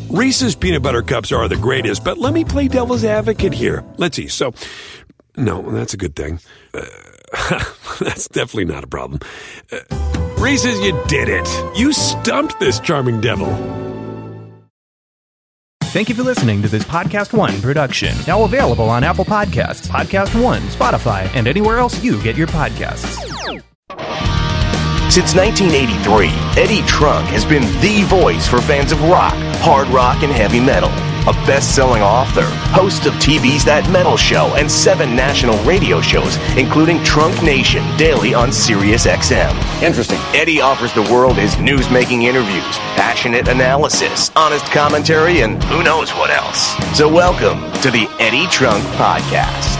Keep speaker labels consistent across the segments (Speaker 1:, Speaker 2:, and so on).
Speaker 1: Reese's peanut butter cups are the greatest, but let me play devil's advocate here. Let's see. So, no, that's a good thing. That's definitely not a problem. Reese's, you did it. You stumped this charming devil.
Speaker 2: Thank you for listening to this Podcast One production. Now available on Apple Podcasts, Podcast One, Spotify, and anywhere else you get your podcasts.
Speaker 3: Since 1983, Eddie Trunk has been the voice for fans of rock, hard rock, and heavy metal. A best-selling author, host of TV's That Metal Show and 7 national radio shows, including Trunk Nation, daily on SiriusXM. Interesting. Eddie offers the world his news-making interviews, passionate analysis, honest commentary, and who knows what else. So welcome to the Eddie Trunk Podcast.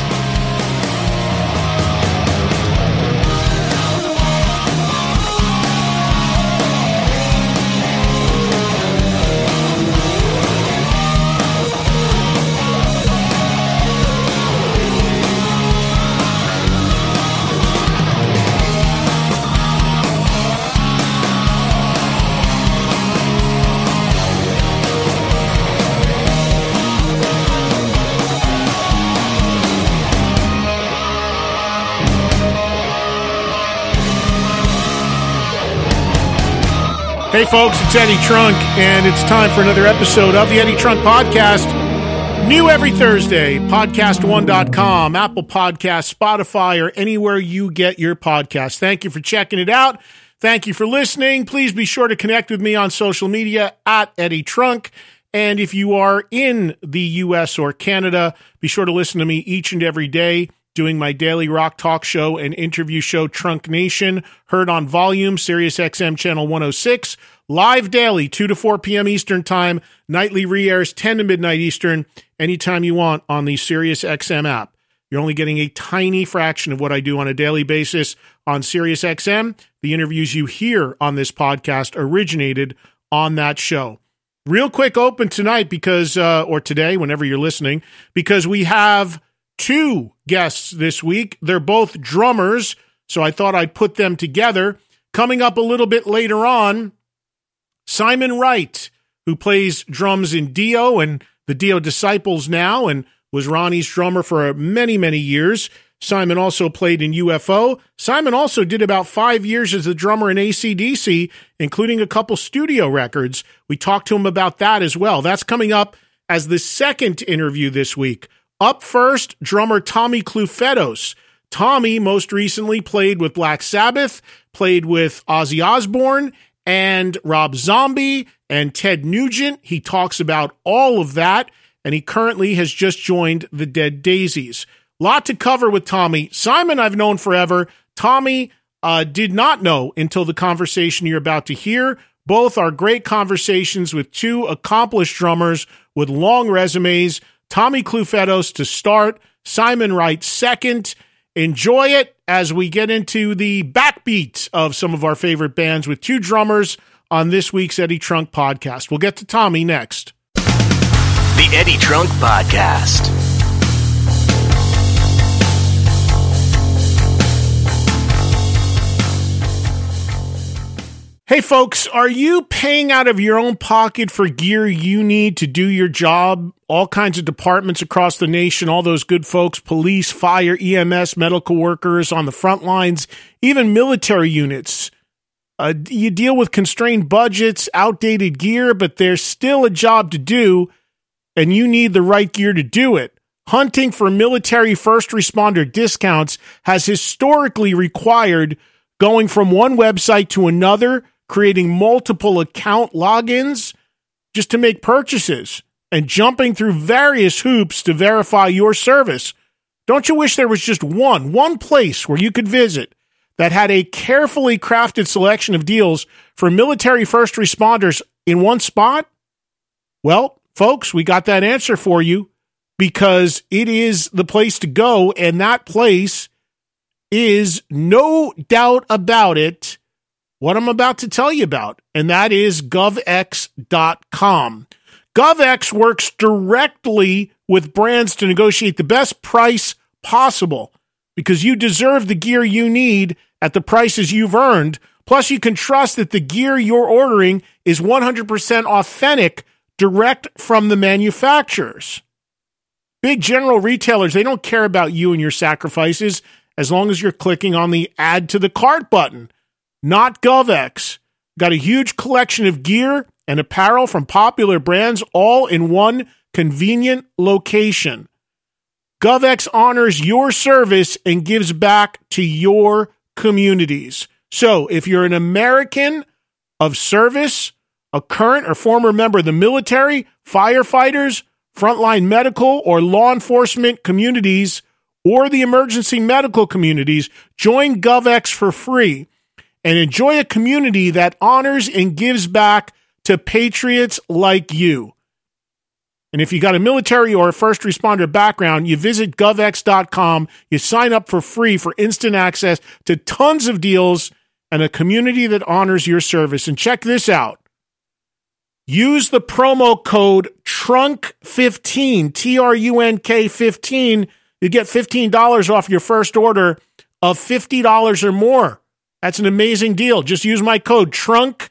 Speaker 4: Hey folks, it's Eddie Trunk, and it's time for another episode of the Eddie Trunk Podcast. New every Thursday, podcast1.com, Apple Podcasts, Spotify, or anywhere you get your podcasts. Thank you for checking it out. Thank you for listening. Please be sure to connect with me on social media at Eddie Trunk. And if you are in the U.S. or Canada, be sure to listen to me each and every day, doing my daily rock talk show and interview show, Trunk Nation, heard on Volume, SiriusXM Channel 106, live daily, 2 to 4 p.m. Eastern Time, nightly re-airs 10 to midnight Eastern, anytime you want on the SiriusXM app. You're only getting a tiny fraction of what I do on a daily basis on SiriusXM. The interviews you hear on this podcast originated on that show. Real quick open tonight because, or today, whenever you're listening, because we have 2 guests this week. They're both drummers, so I thought I'd put them together. Coming up a little bit later on, Simon Wright, who plays drums in Dio and the Dio Disciples now and was Ronnie's drummer for many, many years. Simon also played in UFO. Simon also did about 5 years as the drummer in AC/DC, including a couple studio records. We talked to him about that as well. That's coming up as the second interview this week. Up first, drummer Tommy Clufetos. Tommy most recently played with Black Sabbath, played with Ozzy Osbourne and Rob Zombie and Ted Nugent. He talks about all of that, and he currently has just joined the Dead Daisies. Lot to cover with Tommy. Simon I've known forever. Tommy did not know until the conversation you're about to hear. Both are great conversations with 2 accomplished drummers with long resumes. Tommy Clufetos to start, Simon Wright second. Enjoy it as we get into the backbeat of some of our favorite bands with 2 drummers on this week's Eddie Trunk Podcast. We'll get to Tommy next.
Speaker 3: The Eddie Trunk Podcast.
Speaker 4: Hey folks, are you paying out of your own pocket for gear you need to do your job? All kinds of departments across the nation, all those good folks, police, fire, EMS, medical workers on the front lines, even military units. You deal with constrained budgets, outdated gear, but there's still a job to do, and you need the right gear to do it. Hunting for military first responder discounts has historically required going from one website to another, creating multiple account logins just to make purchases, and jumping through various hoops to verify your service. Don't you wish there was just one place where you could visit that had a carefully crafted selection of deals for military first responders in one spot? Well, folks, we got that answer for you because it is the place to go, and that place is, no doubt about it, what I'm about to tell you about, and that is GovX.com. GovX works directly with brands to negotiate the best price possible because you deserve the gear you need at the prices you've earned. Plus, you can trust that the gear you're ordering is 100% authentic direct from the manufacturers. Big general retailers, they don't care about you and your sacrifices as long as you're clicking on the Add to the Cart button. Not GovX. Got a huge collection of gear and apparel from popular brands all in one convenient location. GovX honors your service and gives back to your communities. So if you're an American of service, a current or former member of the military, firefighters, frontline medical or law enforcement communities, or the emergency medical communities, join GovX for free and enjoy a community that honors and gives back to patriots like you. And if you got a military or a first responder background, you visit govx.com, you sign up for free for instant access to tons of deals and a community that honors your service. And check this out. Use the promo code TRUNK15, TRUNK15. You get $15 off your first order of $50 or more. That's an amazing deal. Just use my code TRUNK,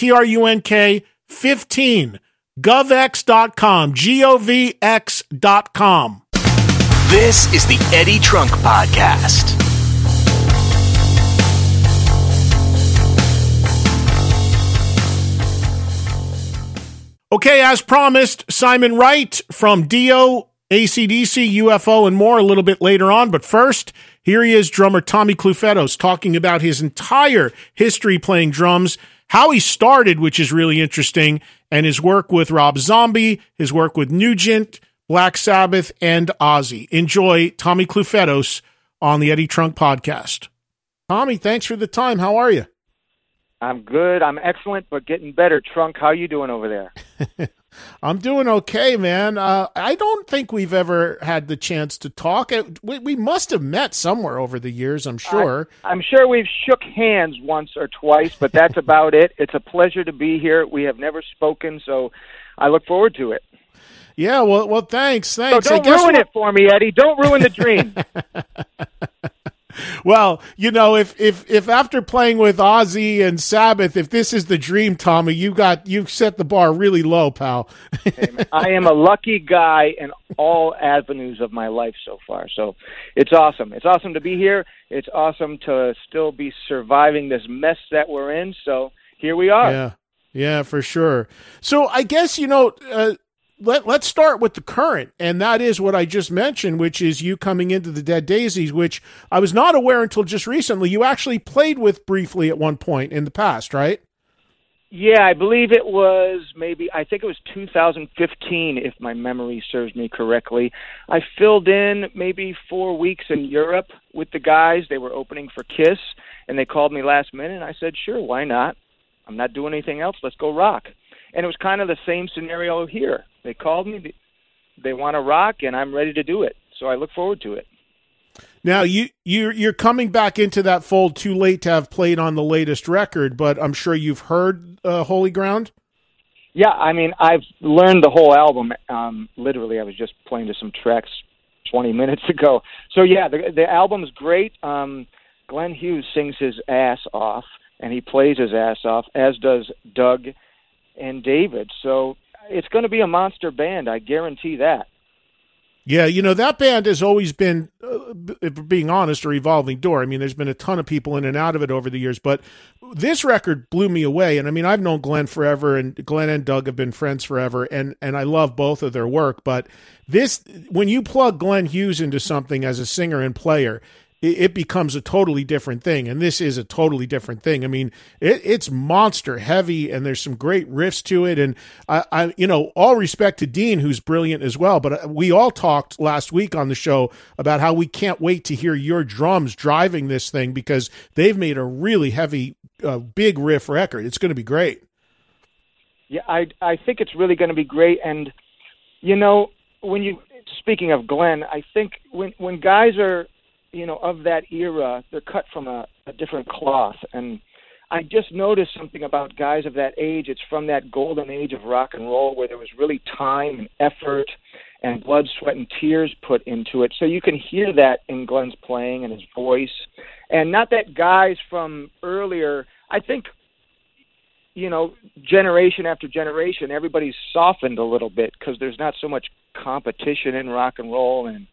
Speaker 4: TRUNK15. GovX.com, GOVX.com.
Speaker 3: This is the Eddie Trunk Podcast.
Speaker 4: Okay, as promised, Simon Wright from Dio, AC/DC, UFO, and more a little bit later on. But first, here he is, drummer Tommy Clufetos, talking about his entire history playing drums, how he started, which is really interesting, and his work with Rob Zombie, his work with Nugent, Black Sabbath, and Ozzy. Enjoy Tommy Clufetos on the Eddie Trunk Podcast. Tommy, thanks for the time. How are you?
Speaker 5: I'm good. I'm excellent, but getting better. Trunk, how you doing over there?
Speaker 4: I'm doing okay, man. I don't think we've ever had the chance to talk. We must have met somewhere over the years, I'm sure.
Speaker 5: I'm sure we've shook hands once or twice, but that's about it. It's a pleasure to be here. We have never spoken, so I look forward to it.
Speaker 4: Yeah, well, thanks.
Speaker 5: So don't ruin it for me, Eddie. Don't ruin the dream.
Speaker 4: Well, you know, if after playing with Ozzy and Sabbath, if this is the dream, Tommy, you've set the bar really low, pal.
Speaker 5: Hey, I am a lucky guy in all avenues of my life so far. So it's awesome. It's awesome to be here. It's awesome to still be surviving this mess that we're in. So here we are.
Speaker 4: Yeah, for sure. So I guess, you know, let's start with the current, and that is what I just mentioned, which is you coming into the Dead Daisies, which I was not aware until just recently. You actually played with briefly at one point in the past, right?
Speaker 5: Yeah, I believe it was I think it was 2015, if my memory serves me correctly. I filled in maybe 4 weeks in Europe with the guys. They were opening for Kiss, and they called me last minute, and I said, sure, why not? I'm not doing anything else. Let's go rock. And it was kind of the same scenario here. They called me. They want to rock, and I'm ready to do it. So I look forward to it.
Speaker 4: Now, you're coming back into that fold too late to have played on the latest record, but I'm sure you've heard Holy Ground?
Speaker 5: Yeah, I mean, I've learned the whole album. Literally, I was just playing to some tracks 20 minutes ago. So, yeah, the album's great. Glenn Hughes sings his ass off, and he plays his ass off, as does Doug and David. So it's going to be a monster band. I guarantee that.
Speaker 4: Yeah, you know, that band has always been, being honest, a revolving door. I mean, there's been a ton of people in and out of it over the years, but this record blew me away. And I mean, I've known Glenn forever, and Glenn and Doug have been friends forever, and I love both of their work. But this, when you plug Glenn Hughes into something as a singer and player, it becomes a totally different thing, and this is a totally different thing. I mean, it's monster heavy, and there's some great riffs to it, and I you know, all respect to Dean, who's brilliant as well, but we all talked last week on the show about how we can't wait to hear your drums driving this thing, because they've made a really heavy, big riff record. It's going to be great.
Speaker 5: Yeah, I think it's really going to be great, and, you know, speaking of Glenn, I think when guys are, you know, of that era, they're cut from a different cloth. And I just noticed something about guys of that age. It's from that golden age of rock and roll where there was really time and effort and blood, sweat, and tears put into it. So you can hear that in Glenn's playing and his voice. And not that guys from earlier, I think generation after generation, everybody's softened a little bit because there's not so much competition in rock and roll, and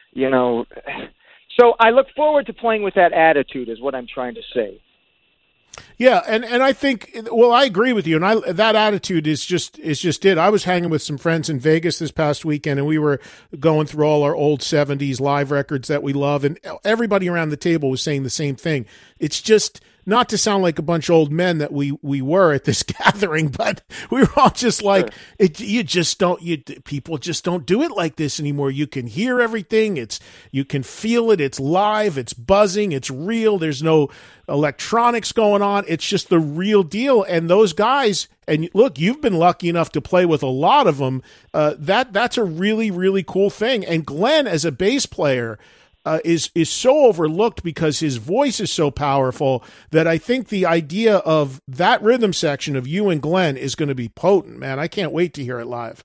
Speaker 5: so I look forward to playing with that attitude is what I'm trying to say.
Speaker 4: Yeah, and I think, well, I agree with you, and that attitude is just it. I was hanging with some friends in Vegas this past weekend, and we were going through all our old 70s live records that we love, and everybody around the table was saying the same thing. It's just, not to sound like a bunch of old men that we were at this gathering, but we were all just like, sure. People just don't do it like this anymore. You can hear everything. You can feel it. It's live. It's buzzing. It's real. There's no electronics going on. It's just the real deal. And those guys, and look, you've been lucky enough to play with a lot of them. That's a really, really cool thing. And Glenn, as a bass player, is so overlooked because his voice is so powerful that I think the idea of that rhythm section of you and Glenn is going to be potent, man. I can't wait to hear it live.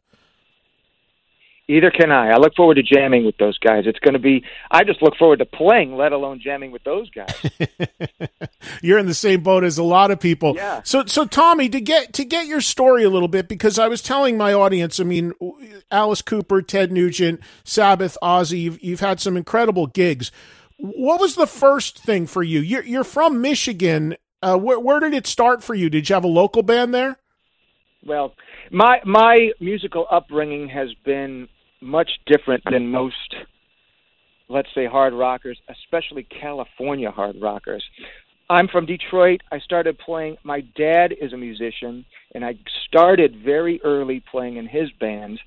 Speaker 5: Either can I. I look forward to jamming with those guys. It's going to be, I just look forward to playing, let alone jamming with those guys.
Speaker 4: You're in the same boat as a lot of people.
Speaker 5: Yeah.
Speaker 4: So Tommy, to get your story a little bit, because I was telling my audience, I mean, Alice Cooper, Ted Nugent, Sabbath, Ozzy, you've had some incredible gigs. What was the first thing for you? You're from Michigan. Where did it start for you? Did you have a local band there?
Speaker 5: Well, my musical upbringing has been much different than most, let's say, hard rockers, especially California hard rockers. I'm from Detroit. I started playing. My dad is a musician, and I started very early playing in his band.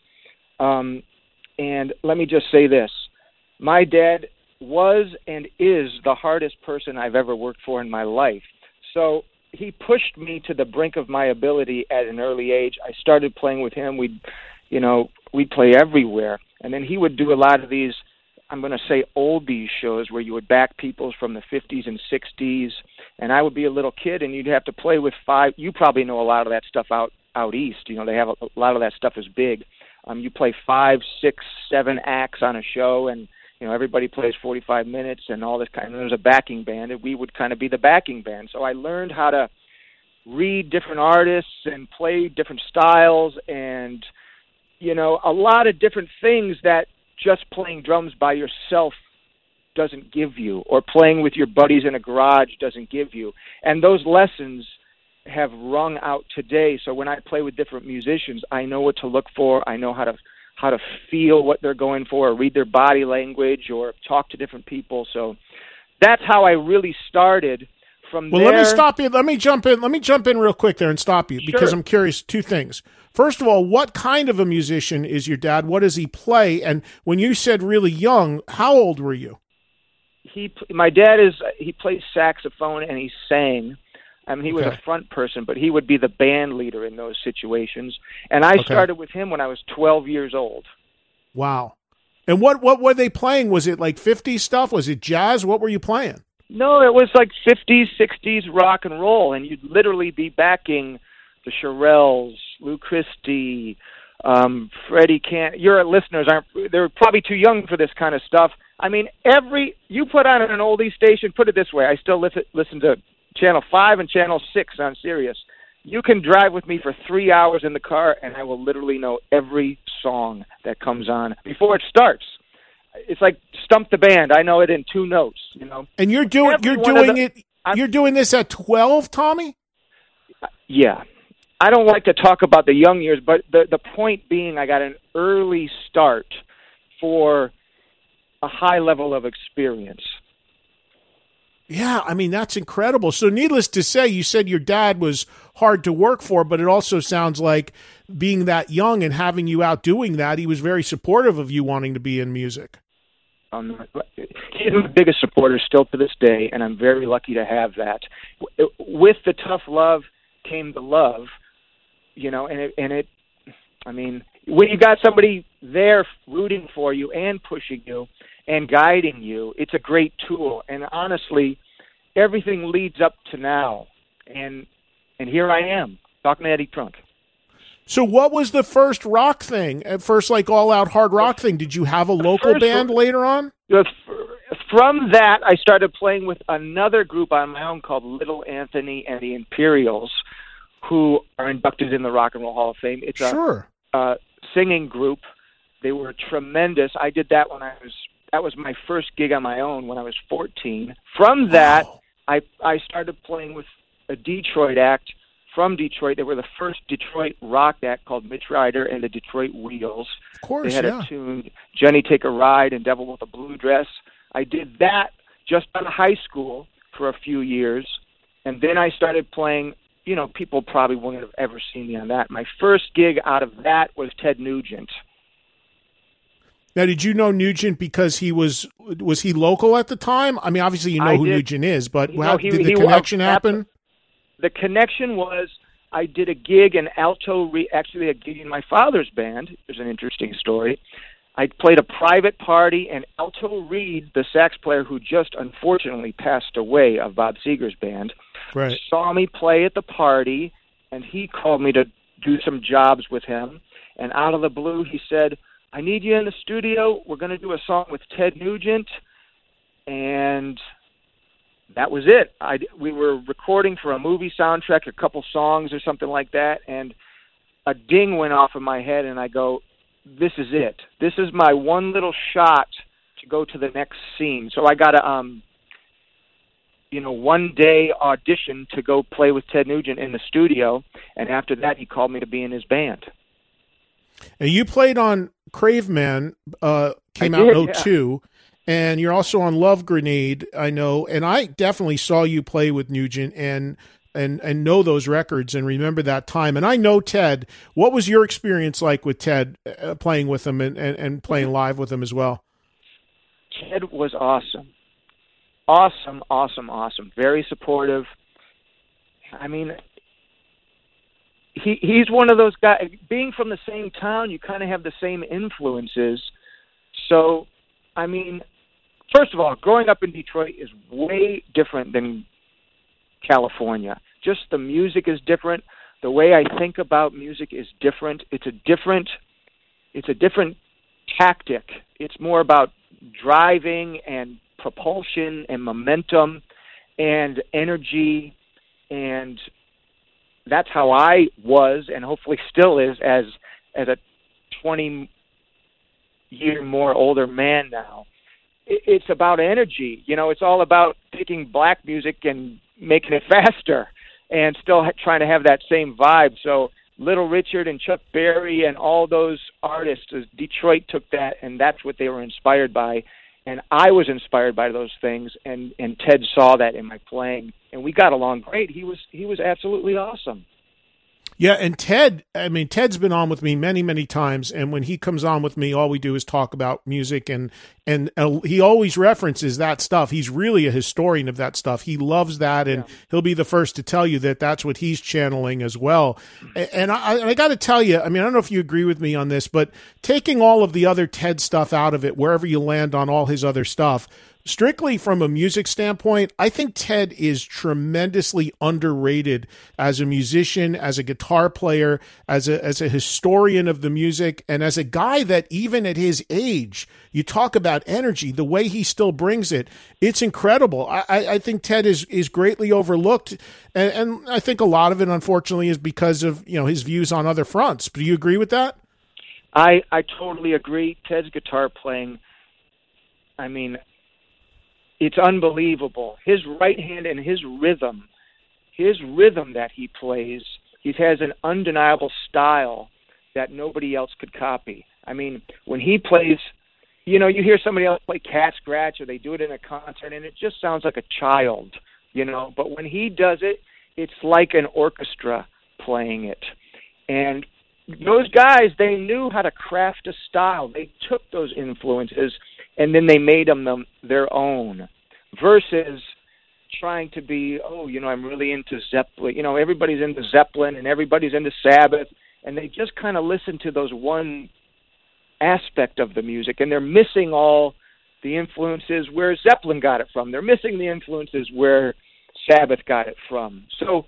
Speaker 5: And let me just say this. My dad was and is the hardest person I've ever worked for in my life. So he pushed me to the brink of my ability at an early age. I started playing with him. We'd play everywhere. And then he would do a lot of these, I'm going to say, oldies shows where you would back people from the 50s and 60s. And I would be a little kid, and you'd have to play with five. You probably know a lot of that stuff out east. They have a lot of that stuff is big. You play 5, 6, 7 acts on a show, and everybody plays 45 minutes and all this kind of. There's a backing band, and we would kind of be the backing band. So I learned how to read different artists and play different styles, and a lot of different things that just playing drums by yourself doesn't give you, or playing with your buddies in a garage doesn't give you. And those lessons have rung out today. So when I play with different musicians, I know what to look for. I know how to feel what they're going for, or read their body language, or talk to different people. So that's how I really started. From there.
Speaker 4: Well, let me stop you. Let me jump in real quick there and stop you, because I'm curious. Two things. First of all, what kind of a musician is your dad? What does he play? And when you said really young, how old were you?
Speaker 5: My dad he plays saxophone and he sang. I mean, he was a front person, but he would be the band leader in those situations. And I started with him when I was 12 years old. Wow.
Speaker 4: And what were they playing? Was it like 50s stuff? Was it jazz? What were you playing?
Speaker 5: No, it was like 50s, 60s rock and roll, and you'd literally be backing the Shirelles, Lou Christie, Freddie Can. Your listeners they're probably too young for this kind of stuff. I mean, you put on an oldie station, put it this way, I still listen to Channel 5 and Channel 6 on Sirius. You can drive with me for 3 hours in the car, and I will literally know every song that comes on before it starts. It's like Stump the Band. I know it in 2 notes,
Speaker 4: And you're doing this at 12, Tommy?
Speaker 5: Yeah. I don't like to talk about the young years, but the point being I got an early start for a high level of experience.
Speaker 4: Yeah, I mean, that's incredible. So needless to say, you said your dad was hard to work for, but it also sounds like being that young and having you out doing that, he was very supportive of you wanting to be in music.
Speaker 5: He's the biggest supporter still to this day, and I'm very lucky to have that. With the tough love came the love, I mean, when you got somebody there rooting for you and pushing you and guiding you, it's a great tool. And honestly, everything leads up to now. And here I am, talking to Eddie Trunk.
Speaker 4: So what was the first rock thing? At first, like all-out hard rock thing? Did you have a local band later on?
Speaker 5: From that, I started playing with another group on my own called Little Anthony and the Imperials, who are inducted in the Rock and Roll Hall of Fame. It's a singing group. They were tremendous. I did that that was my first gig on my own when I was 14. From that, I started playing with a Detroit act from Detroit. They were the first Detroit rock act called Mitch Ryder and the Detroit Wheels.
Speaker 4: Of course,
Speaker 5: they had a tune, Jenny Take a Ride and Devil with a Blue Dress. I did that just out of high school for a few years, and then I started playing. People probably wouldn't have ever seen me on that. My first gig out of that was Ted Nugent.
Speaker 4: Now, did you know Nugent because he was he local at the time? I mean, obviously you know who Nugent is, but did the connection happen?
Speaker 5: The connection was I did a gig in actually a gig in my father's band. There's an interesting story. I played a private party, and Alto Reed, the sax player who just unfortunately passed away of Bob Seger's band, saw me play at the party, and he called me to do some jobs with him. And out of the blue, he said, I need you in the studio. We're going to do a song with Ted Nugent. And that was it. We were recording for a movie soundtrack, a couple songs or something like that, and a ding went off in my head, and I go, this is it. This is my one little shot to go to the next scene. So I got a, one-day audition to go play with Ted Nugent in the studio, and after that he called me to be in his band.
Speaker 4: And you played on Craveman, came out in 2002, and you're also on Love Grenade, I know, and I definitely saw you play with Nugent and know those records and remember that time. And I know Ted. What was your experience like with Ted, playing with him and playing live with him as well?
Speaker 5: Ted was awesome. Awesome, awesome, awesome. Very supportive. I mean, he's one of those guys, being from the same town, you kind of have the same influences. So, I mean, first of all, growing up in Detroit is way different than California. Just the music is different. The way I think about music is different. It's a different tactic. It's more about driving and propulsion and momentum and energy, and that's how I was and hopefully still is as a 20-year more older man now. It's about energy. It's all about taking black music and making it faster and still trying to have that same vibe. So Little Richard and Chuck Berry and all those artists, Detroit took that, and that's what they were inspired by. And I was inspired by those things, and Ted saw that in my playing, and we got along great. He was absolutely awesome.
Speaker 4: Yeah, and Ted's been on with me many, many times, and when he comes on with me, all we do is talk about music, and he always references that stuff. He's really a historian of that stuff. He loves that, and he'll be the first to tell you that that's what he's channeling as well. And I got to tell you, I mean, I don't know if you agree with me on this, but taking all of the other Ted stuff out of it, wherever you land on all his other stuff, strictly from a music standpoint, I think Ted is tremendously underrated as a musician, as a guitar player, as a historian of the music, and as a guy that even at his age, you talk about energy, the way he still brings it, it's incredible. I think Ted is greatly overlooked, and I think a lot of it, unfortunately, is because of his views on other fronts. Do you agree with that?
Speaker 5: I totally agree. Ted's guitar playing, I mean, it's unbelievable. His right hand and his rhythm that he plays, he has an undeniable style that nobody else could copy. I mean, when he plays, you hear somebody else play Cat Scratch or they do it in a concert and it just sounds like a child, but when he does it, it's like an orchestra playing it. And those guys, they knew how to craft a style. They took those influences and then they made them their own, versus trying to be, I'm really into Zeppelin. Everybody's into Zeppelin and everybody's into Sabbath, and they just kind of listen to those one aspect of the music, and they're missing all the influences where Zeppelin got it from. They're missing the influences where Sabbath got it from. So,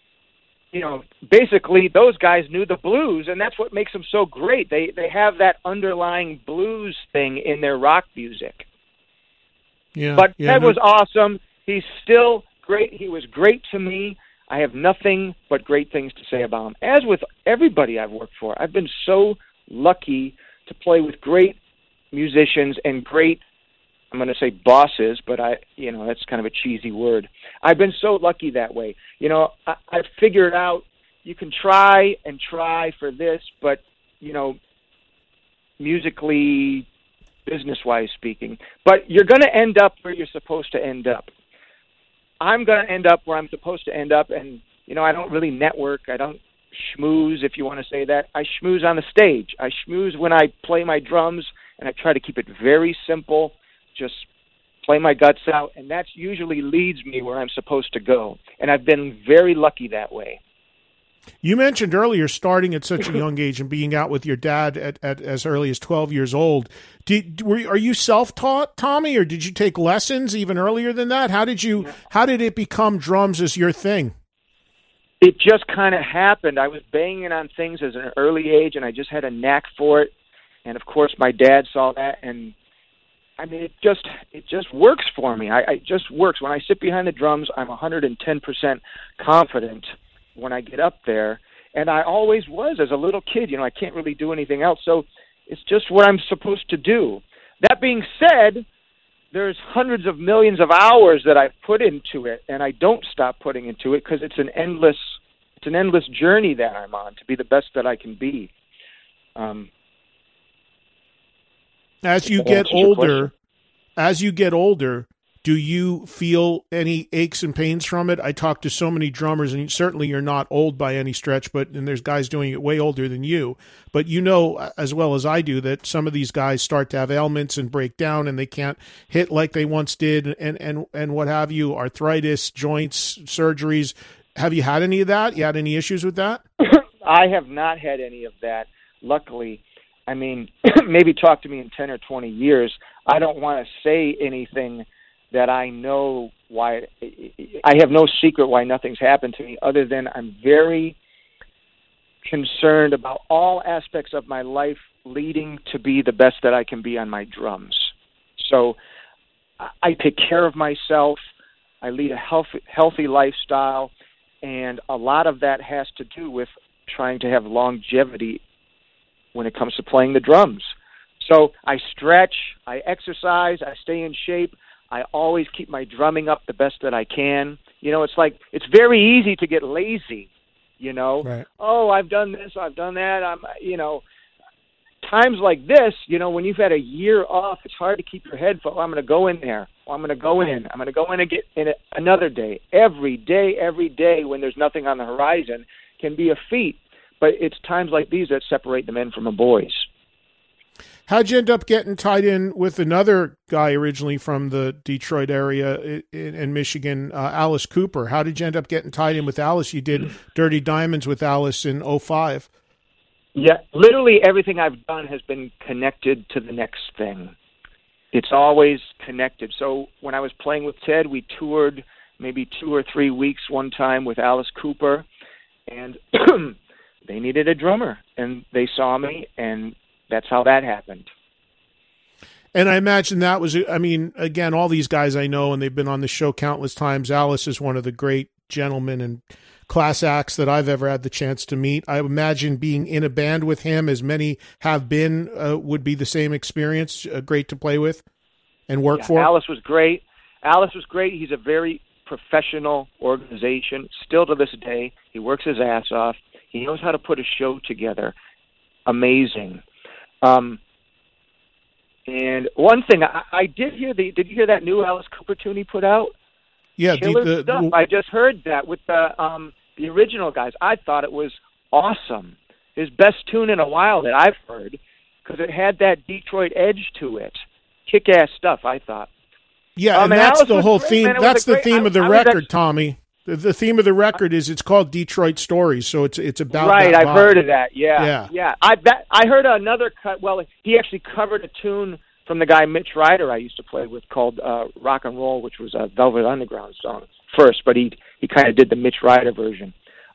Speaker 5: basically those guys knew the blues, and that's what makes them so great. They have that underlying blues thing in their rock music. Ted was awesome. He's still great. He was great to me. I have nothing but great things to say about him. As with everybody I've worked for, I've been so lucky to play with great musicians and great, I'm going to say bosses, but that's kind of a cheesy word. I've been so lucky that way. I've figured out you can try for this, but, musically, business-wise speaking, but you're going to end up where you're supposed to end up. I'm going to end up where I'm supposed to end up, and, I don't really network. I don't schmooze, if you want to say that. I schmooze on the stage. I schmooze when I play my drums, and I try to keep it very simple, just play my guts out, and that usually leads me where I'm supposed to go, and I've been very lucky that way.
Speaker 4: You mentioned earlier starting at such a young age and being out with your dad at as early as 12 years old. Are you self-taught, Tommy, or did you take lessons even earlier than that? How did it become drums as your thing?
Speaker 5: It just kind of happened. I was banging on things as an early age, and I just had a knack for it. And of course, my dad saw that, and I mean, it just works for me. It just works. When I sit behind the drums, I'm 110% confident when I get up there, and I always was as a little kid. I can't really do anything else, so it's just what I'm supposed to do. That being said, there's hundreds of millions of hours that I've put into it, and I don't stop putting into it because it's an endless journey that I'm on to be the best that I can be.
Speaker 4: As you get older, do you feel any aches and pains from it? I talk to so many drummers, and certainly you're not old by any stretch, and there's guys doing it way older than you. But as well as I do, that some of these guys start to have ailments and break down, and they can't hit like they once did, and what have you, arthritis, joints, surgeries. Have you had any of that? You had any issues with that?
Speaker 5: I have not had any of that, luckily. I mean, maybe talk to me in 10 or 20 years. I don't want to say anything that I know why. I have no secret why nothing's happened to me, other than I'm very concerned about all aspects of my life leading to be the best that I can be on my drums. So I take care of myself. I lead a healthy lifestyle, and a lot of that has to do with trying to have longevity when it comes to playing the drums. So I stretch, I exercise, I stay in shape. I always keep my drumming up the best that I can. It's very easy to get lazy, Right. Oh, I've done this, I've done that. Times like this, when you've had a year off, it's hard to keep your head full. I'm going to go in there. I'm going to go in. I'm going to go in and get in it another day. Every day when there's nothing on the horizon can be a feat. But it's times like these that separate the men from the boys.
Speaker 4: How'd you end up getting tied in with another guy originally from the Detroit area in Michigan, Alice Cooper? How did you end up getting tied in with Alice? You did Dirty Diamonds with Alice in 2005.
Speaker 5: Yeah, literally everything I've done has been connected to the next thing. It's always connected. So when I was playing with Ted, we toured maybe 2 or 3 weeks one time with Alice Cooper, and they needed a drummer, and they saw me, and that's how that happened.
Speaker 4: And I imagine that was, again, all these guys I know, and they've been on the show countless times. Alice is one of the great gentlemen and class acts that I've ever had the chance to meet. I imagine being in a band with him, as many have been, would be the same experience, great to play with and work for.
Speaker 5: Alice was great. He's a very professional organization. Still to this day, he works his ass off. He knows how to put a show together. Amazing. And one thing, I did hear did you hear that new Alice Cooper tune he put out?
Speaker 4: Yeah,
Speaker 5: Killer stuff. I just heard that with the original guys. I thought it was awesome. His best tune in a while that I've heard, because it had that Detroit edge to it. Kick-ass stuff, I thought.
Speaker 4: Yeah, and that's the whole theme. That's the theme of the record, Tommy. The theme of the record is it's called Detroit Stories, so it's about
Speaker 5: right.
Speaker 4: That
Speaker 5: I've heard of that. Yeah. I heard another cut. Well, he actually covered a tune from the guy Mitch Ryder I used to play with called Rock and Roll, which was a Velvet Underground song first, but he kind of did the Mitch Ryder version.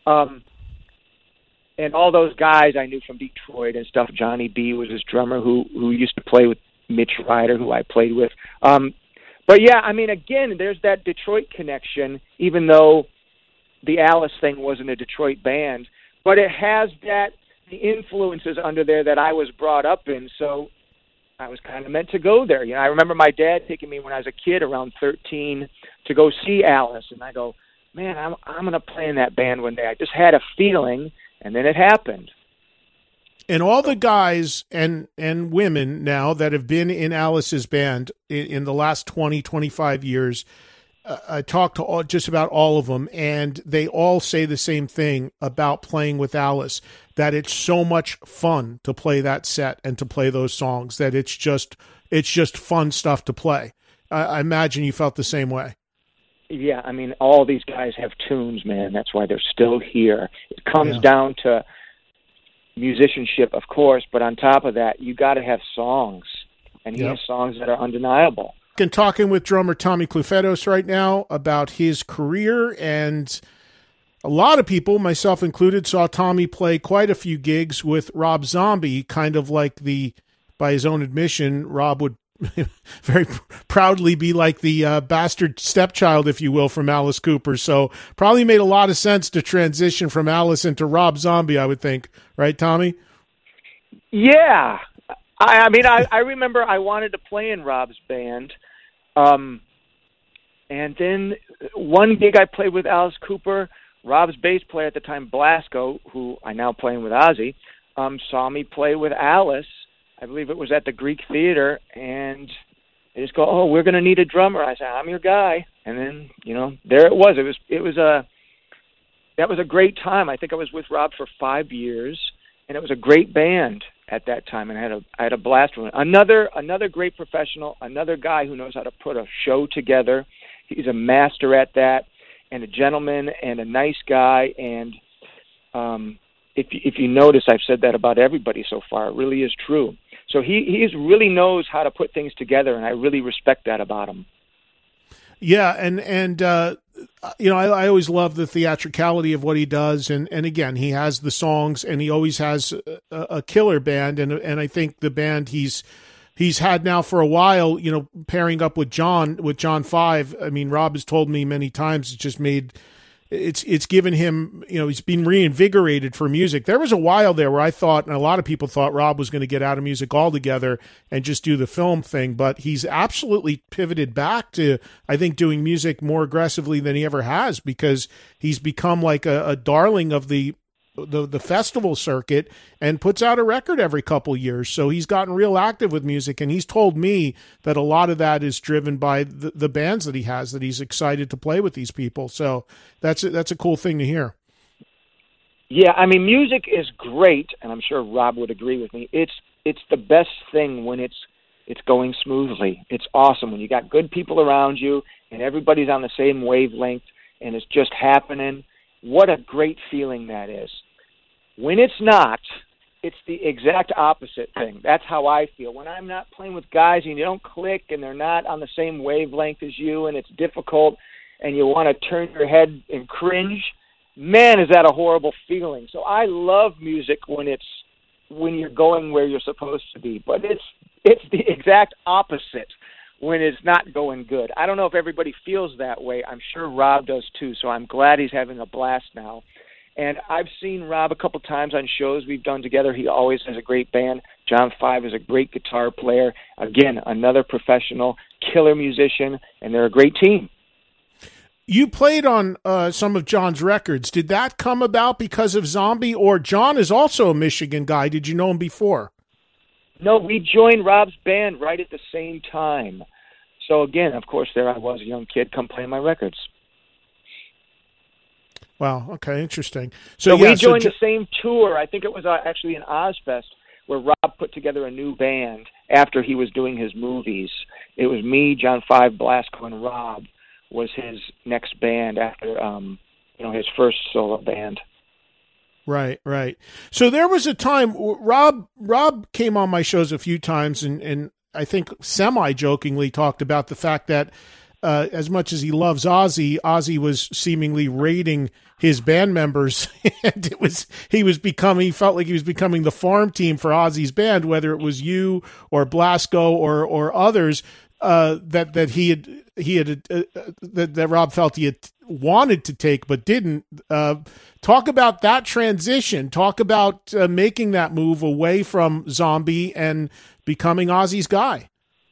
Speaker 5: And all those guys I knew from Detroit and stuff. Johnny B was his drummer who used to play with Mitch Ryder, who I played with. But yeah, again, there's that Detroit connection, even though, the Alice thing wasn't a Detroit band, but it has the influences under there that I was brought up in. So I was kind of meant to go there. I remember my dad taking me when I was a kid, around 13, to go see Alice, and I go, man, I'm going to play in that band one day. I just had a feeling, and then it happened.
Speaker 4: And all the guys and women now that have been in Alice's band in the last 20, 25 years, I talked to just about all of them, and they all say the same thing about playing with Alice, that it's so much fun to play that set and to play those songs, that it's just fun stuff to play. I imagine you felt the same way.
Speaker 5: Yeah, I mean, all these guys have tunes, man. That's why they're still here. It comes down to musicianship, of course, but on top of that, you got to have songs, and he has songs that are undeniable.
Speaker 4: And talking with drummer Tommy Clufetos right now about his career, and a lot of people, myself included, saw Tommy play quite a few gigs with Rob Zombie, kind of like by his own admission, Rob would very proudly be like the bastard stepchild, if you will, from Alice Cooper. So probably made a lot of sense to transition from Alice into Rob Zombie, I would think. Right, Tommy?
Speaker 5: Yeah. I mean, I remember I wanted to play in Rob's band. And then one gig I played with Alice Cooper, Rob's bass player at the time, Blasco, who I now playing with Ozzy, saw me play with Alice. I believe it was at the Greek Theater, and they just go, "Oh, we're going to need a drummer." I said, "I'm your guy." And then, there it was. That was a great time. I think I was with Rob for 5 years, and it was a great band at that time, and I had a blast with it. Another great professional, another guy who knows how to put a show together. He's a master at that, and a gentleman and a nice guy. And if you notice, I've said that about everybody so far. It really is true. So he really knows how to put things together, and I really respect that about him.
Speaker 4: Yeah, and I always love the theatricality of what he does, and again, he has the songs, and he always has a killer band, and I think the band he's had now for a while, pairing up with John 5. I mean, Rob has told me many times it's given him, he's been reinvigorated for music. There was a while there where I thought, and a lot of people thought, Rob was going to get out of music altogether and just do the film thing, but he's absolutely pivoted back to, I think, doing music more aggressively than he ever has, because he's become like a darling of the festival circuit and puts out a record every couple years. So he's gotten real active with music, and he's told me that a lot of that is driven by the bands that he has, that he's excited to play with these people. So that's a cool thing to hear.
Speaker 5: Yeah, I mean, music is great, and I'm sure Rob would agree with me. It's the best thing when it's going smoothly. It's awesome when you got good people around you and everybody's on the same wavelength and it's just happening. What a great feeling that is. When it's not, it's the exact opposite thing. That's how I feel. When I'm not playing with guys and you don't click and they're not on the same wavelength as you and it's difficult and you want to turn your head and cringe, man, is that a horrible feeling. So I love music when you're going where you're supposed to be, but it's the exact opposite when it's not going good. I don't know if everybody feels that way. I'm sure Rob does too, so I'm glad he's having a blast now. And I've seen Rob a couple times on shows we've done together. He always has a great band. John 5 is a great guitar player. Again, another professional, killer musician, and they're a great team.
Speaker 4: You played on some of John's records. Did that come about because of Zombie, or John is also a Michigan guy? Did you know him before?
Speaker 5: No, we joined Rob's band right at the same time. So again, of course, there I was, a young kid, come play my records.
Speaker 4: Wow, okay, interesting. So
Speaker 5: we joined the same tour. I think it was actually in Ozfest, where Rob put together a new band after he was doing his movies. It was me, John 5, Blasco, and Rob was his next band after his first solo band.
Speaker 4: Right. So there was a time Rob came on my shows a few times, and I think semi-jokingly talked about the fact that as much as he loves Ozzy was seemingly raiding his band members, and he felt like he was becoming the farm team for Ozzy's band, whether it was you or Blasco or others, that he had that Rob felt he had wanted to take but didn't. Talk about that transition. Talk about making that move away from Zombie and becoming Ozzy's guy.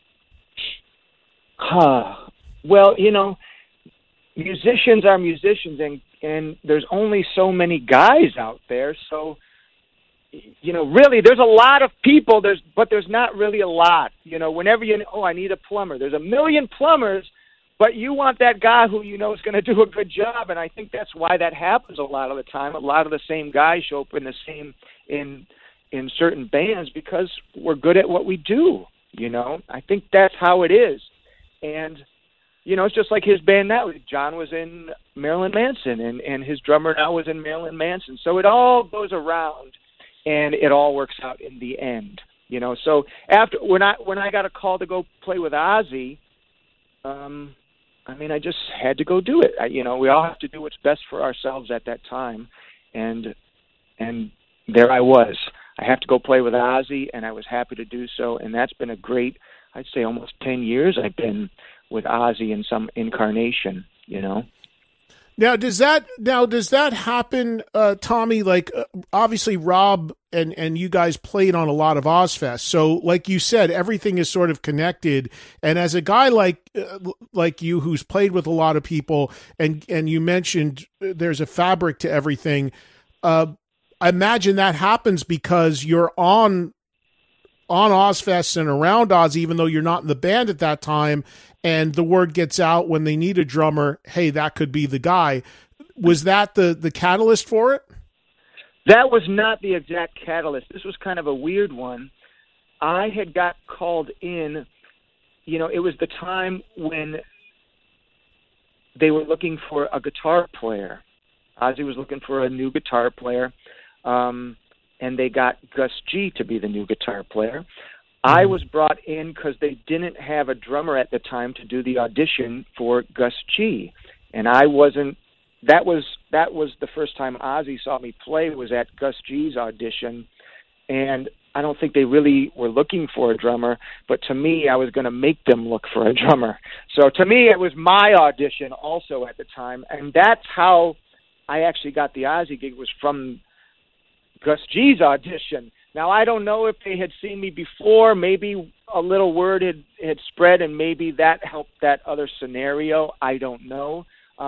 Speaker 5: Well, musicians are musicians, and there's only so many guys out there. So, really, there's a lot of people. But there's not really a lot. Whenever I need a plumber. There's a million plumbers, but you want that guy who is going to do a good job. And I think that's why that happens a lot of the time. A lot of the same guys show up in certain bands because we're good at what we do. I think that's how it is. And it's just like his band now. John was in Marilyn Manson, and his drummer now was in Marilyn Manson. So it all goes around, and it all works out in the end. So after when I got a call to go play with Ozzy, I just had to go do it. We all have to do what's best for ourselves at that time, and there I was. I have to go play with Ozzy, and I was happy to do so. And that's been a great, I'd say, almost 10 years I've been with Ozzy in some incarnation.
Speaker 4: Now, does that happen, Tommy? Like, obviously, Rob and you guys played on a lot of Ozfest. So, like you said, everything is sort of connected. And as a guy like you, who's played with a lot of people, and you mentioned there's a fabric to everything. I imagine that happens because you're on Ozfest and around Ozzy, even though you're not in the band at that time. And the word gets out when they need a drummer, hey, that could be the guy. Was that the catalyst for it?
Speaker 5: That was not the exact catalyst. This was kind of a weird one. I had got called in, it was the time when they were looking for a guitar player. Ozzy was looking for a new guitar player, and they got Gus G to be the new guitar player. I was brought in because they didn't have a drummer at the time to do the audition for Gus G, and I wasn't. That was the first time Ozzy saw me play was at Gus G's audition, and I don't think they really were looking for a drummer. But to me, I was going to make them look for a drummer. So to me, it was my audition also at the time, and that's how I actually got the Ozzy gig. Was from Gus G's audition. Now, I don't know if they had seen me before. Maybe a little word had spread, and maybe that helped that other scenario. I don't know.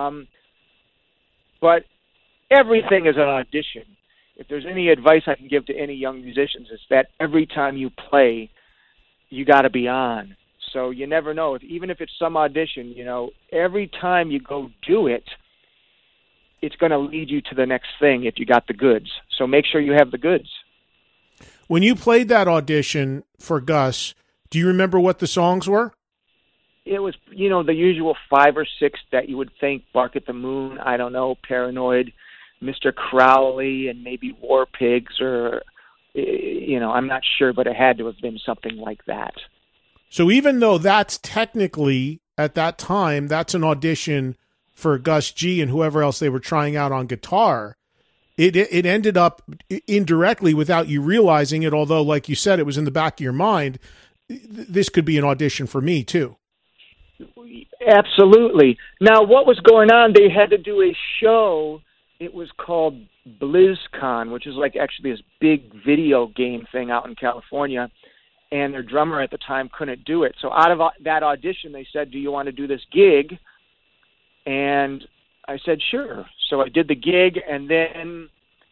Speaker 5: But everything is an audition. If there's any advice I can give to any young musicians, it's that every time you play, you got to be on. So you never know. Even if it's some audition, every time you go do it, it's going to lead you to the next thing if you got the goods. So make sure you have the goods.
Speaker 4: When you played that audition for Gus, do you remember what the songs were?
Speaker 5: It was, the usual 5 or 6 that you would think: Bark at the Moon, I don't know, Paranoid, Mr. Crowley, and maybe War Pigs, or, I'm not sure, but it had to have been something like that.
Speaker 4: So even though that's technically, at that time, that's an audition for Gus G and whoever else they were trying out on guitar, it ended up indirectly without you realizing it, although, like you said, it was in the back of your mind, this could be an audition for me, too.
Speaker 5: Absolutely. Now, what was going on, they had to do a show. It was called BlizzCon, which is like actually this big video game thing out in California, and their drummer at the time couldn't do it. So out of that audition, they said, do you want to do this gig? And I said, sure. So I did the gig, and then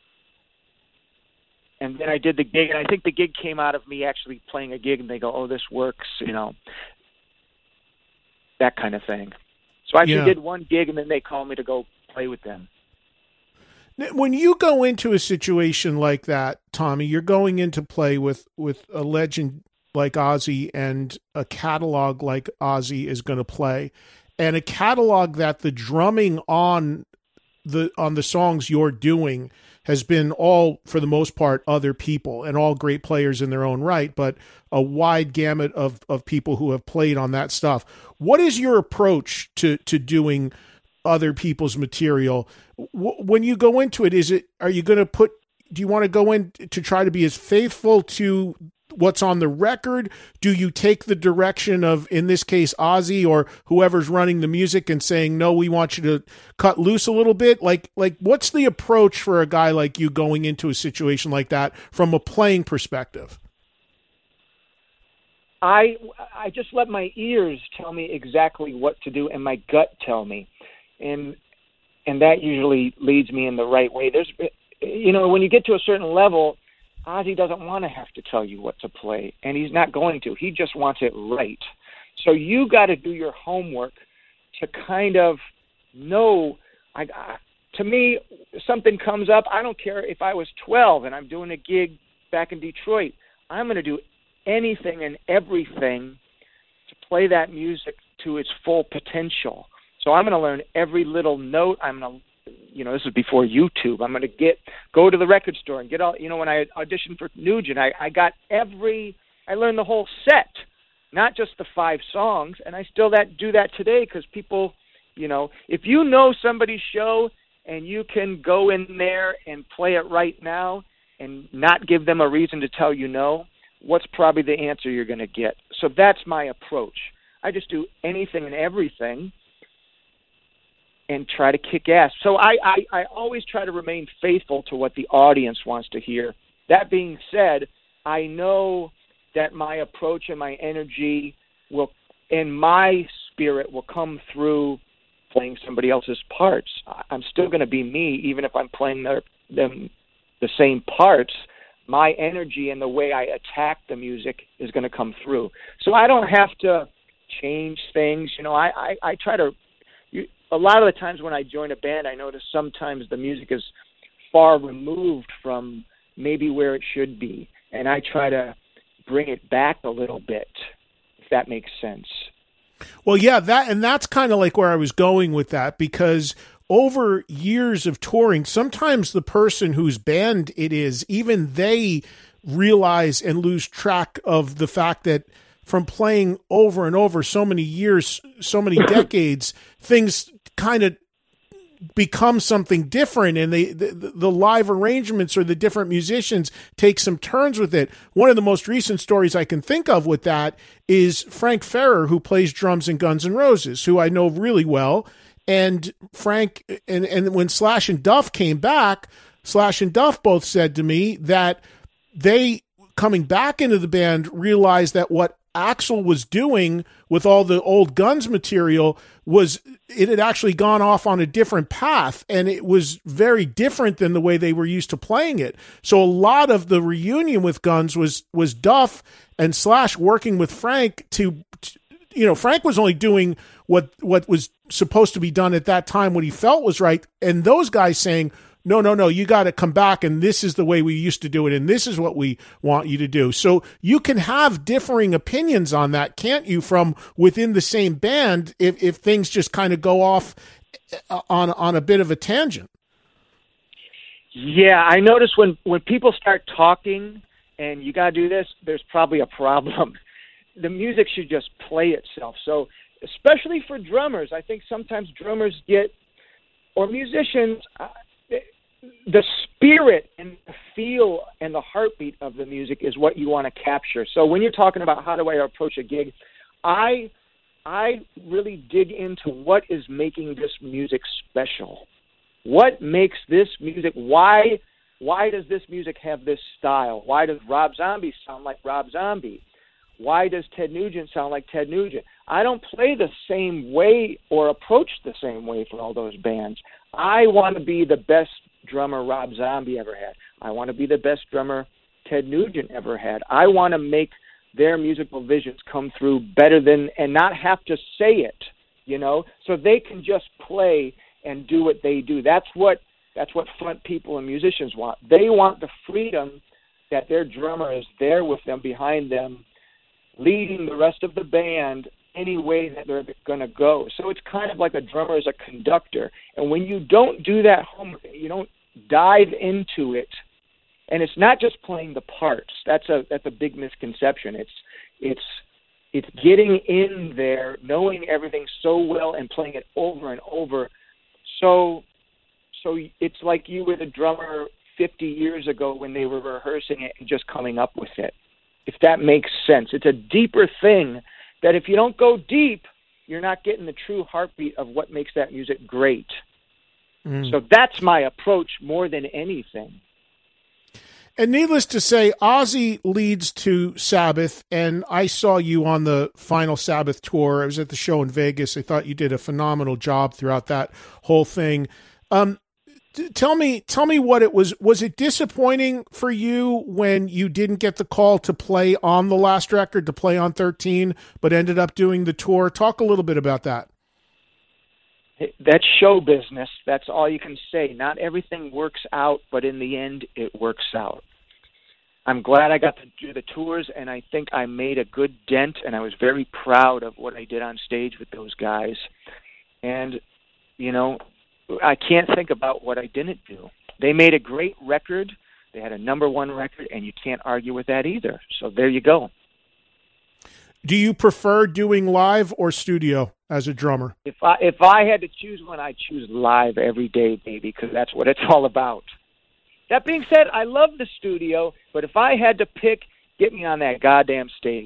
Speaker 5: I did the gig, and I think the gig came out of me actually playing a gig, and they go, oh, this works, that kind of thing. So I actually did one gig, and then they called me to go play with them.
Speaker 4: When you go into a situation like that, Tommy, you're going in to play with a legend like Ozzy and a catalog like Ozzy is going to play, and a catalog that the drumming on the songs you're doing has been all, for the most part, other people, and all great players in their own right, but a wide gamut of people who have played on that stuff. What is your approach to doing other people's material? When you go into it, are you going to do you want to go in to try to be as faithful to what's on the record? Do you take the direction of, in this case, Ozzy or whoever's running the music and saying, no, we want you to cut loose a little bit? Like what's the approach for a guy like you going into a situation like that from a playing perspective?
Speaker 5: I just let my ears tell me exactly what to do and my gut tell me. And that usually leads me in the right way. There's, when you get to a certain level, Ozzy doesn't want to have to tell you what to play, and he's not going to. He just wants it right. So you got to do your homework to kind of know. To me, something comes up. I don't care if I was 12 and I'm doing a gig back in Detroit. I'm going to do anything and everything to play that music to its full potential. So I'm going to learn every little note. I'm going to, this is before YouTube. I'm going to go to the record store and get all, when I auditioned for Nugent, I learned the whole set, not just the 5 songs. And I still do that today because people, if you know somebody's show and you can go in there and play it right now and not give them a reason to tell you no, what's probably the answer you're going to get? So that's my approach. I just do anything and everything and try to kick ass. So I always try to remain faithful to what the audience wants to hear. That being said, I know that my approach and my energy and my spirit will come through playing somebody else's parts. I'm still going to be me, even if I'm playing the same parts. My energy and the way I attack the music is going to come through. So I don't have to change things. I try to. A lot of the times when I join a band, I notice sometimes the music is far removed from maybe where it should be, and I try to bring it back a little bit, if that makes sense.
Speaker 4: Well, yeah, that's kind of like where I was going with that, because over years of touring, sometimes the person whose band it is, even they realize and lose track of the fact that from playing over and over so many years, so many decades, things kind of become something different, and the live arrangements or the different musicians take some turns with it. One of the most recent stories I can think of with that is Frank Ferrer, who plays drums in Guns N' Roses, who I know really well. And Frank, and when Slash and Duff came back, Slash and Duff both said to me that they, coming back into the band, realized that what Axl was doing with all the old Guns material it had actually gone off on a different path, and it was very different than the way they were used to playing it. So a lot of the reunion with Guns was Duff and Slash working with Frank Frank was only doing what was supposed to be done at that time, what he felt was right, and those guys saying, no, you got to come back, and this is the way we used to do it, and this is what we want you to do. So you can have differing opinions on that, can't you, from within the same band, if things just kind of go off on a bit of a tangent?
Speaker 5: Yeah, I notice when people start talking and you got to do this, there's probably a problem. The music should just play itself. So especially for drummers, I think sometimes drummers or musicians, the spirit and the feel and the heartbeat of the music is what you want to capture. So when you're talking about how do I approach a gig, I really dig into what is making this music special. What makes this music, why does this music have this style? Why does Rob Zombie sound like Rob Zombie? Why does Ted Nugent sound like Ted Nugent? I don't play the same way or approach the same way for all those bands. I want to be the best drummer Rob Zombie ever had. I want to be the best drummer Ted Nugent ever had. I want to make their musical visions come through better than, and not have to say it, so they can just play and do what they do. That's what front people and musicians want. They want the freedom that their drummer is there with them, behind them, leading the rest of the band any way that they're going to go. So it's kind of like a drummer is a conductor. And when you don't do that homework, you don't dive into it, and it's not just playing the parts. That's a big misconception. It's getting in there, knowing everything so well and playing it over and over. So it's like you were the drummer 50 years ago when they were rehearsing it and just coming up with it. if that makes sense. It's a deeper thing that if you don't go deep, you're not getting the true heartbeat of what makes that music great. So that's my approach more than anything.
Speaker 4: And needless to say, Ozzy leads to Sabbath, and I saw you on the final Sabbath tour. I was at the show in Vegas. I thought you did a phenomenal job throughout that whole thing. Tell me what it was. Was it disappointing for you when you didn't get the call to play on the last record, to play on 13, but ended up doing the tour? Talk a little bit about that.
Speaker 5: That's show business. That's all you can say. Not everything works out, but in the end, it works out. I'm glad I got to do the tours, and I think I made a good dent, and I was very proud of what I did on stage with those guys. And, you know, I can't think about what I didn't do. They made a great record. They had a #1 record, and you can't argue with that either. So there you go.
Speaker 4: Do you prefer doing live or studio as a drummer?
Speaker 5: If I had to choose one, I'd choose live every day, baby, because that's what it's all about. That being said, I love the studio, but if I had to pick, get me on that goddamn stage.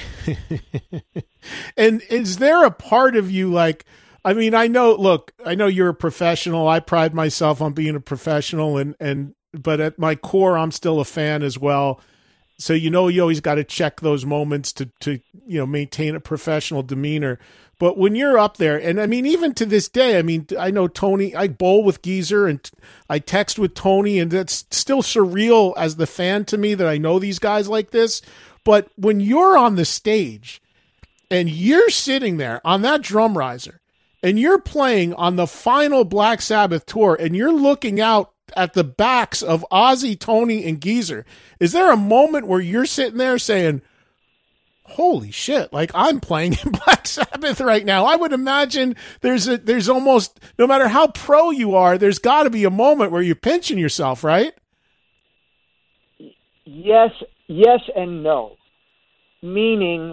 Speaker 4: And is there a part of you like, I mean, I know you're a professional. I pride myself on being a professional, but at my core, I'm still a fan as well. So, you always got to check those moments to maintain a professional demeanor. But when you're up there, and I mean, even to this day, I mean, I know Tony, I bowl with Geezer and I text with Tony, and that's still surreal as the fan to me that I know these guys like this. But when you're on the stage and you're sitting there on that drum riser and you're playing on the final Black Sabbath tour and you're looking out at the backs of Ozzy, Tony, and Geezer, is there a moment where you're sitting there saying, holy shit, like I'm playing in Black Sabbath right now? I would imagine there's almost, no matter how pro you are, there's got to be a moment where you're pinching yourself, right?
Speaker 5: Yes and no. Meaning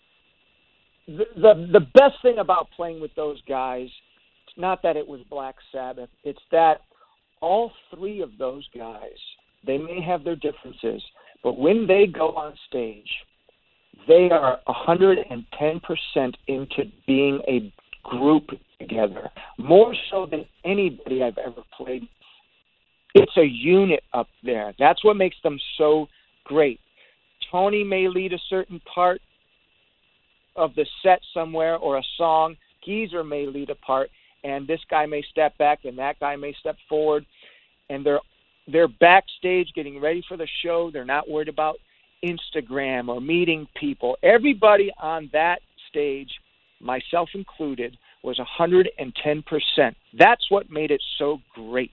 Speaker 5: the best thing about playing with those guys, it's not that it was Black Sabbath, it's that all three of those guys, they may have their differences, but when they go on stage, they are 110% into being a group together, more so than anybody I've ever played. It's a unit up there. That's what makes them so great. Tony may lead a certain part of the set somewhere or a song. Geezer may lead a part, and this guy may step back and that guy may step forward, and they're backstage getting ready for the show. They're not worried about Instagram or meeting people. Everybody on that stage, myself included, was 110%. That's what made it so great.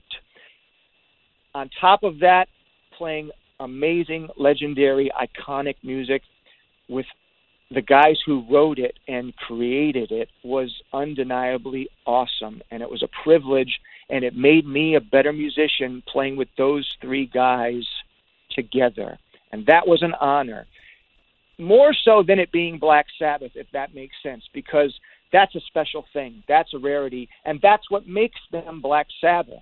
Speaker 5: On top of that, playing amazing, legendary, iconic music with the guys who wrote it and created it was undeniably awesome, and it was a privilege, and it made me a better musician playing with those three guys together, and that was an honor. More so than it being Black Sabbath, if that makes sense, because that's a special thing. That's a rarity, and that's what makes them Black Sabbath.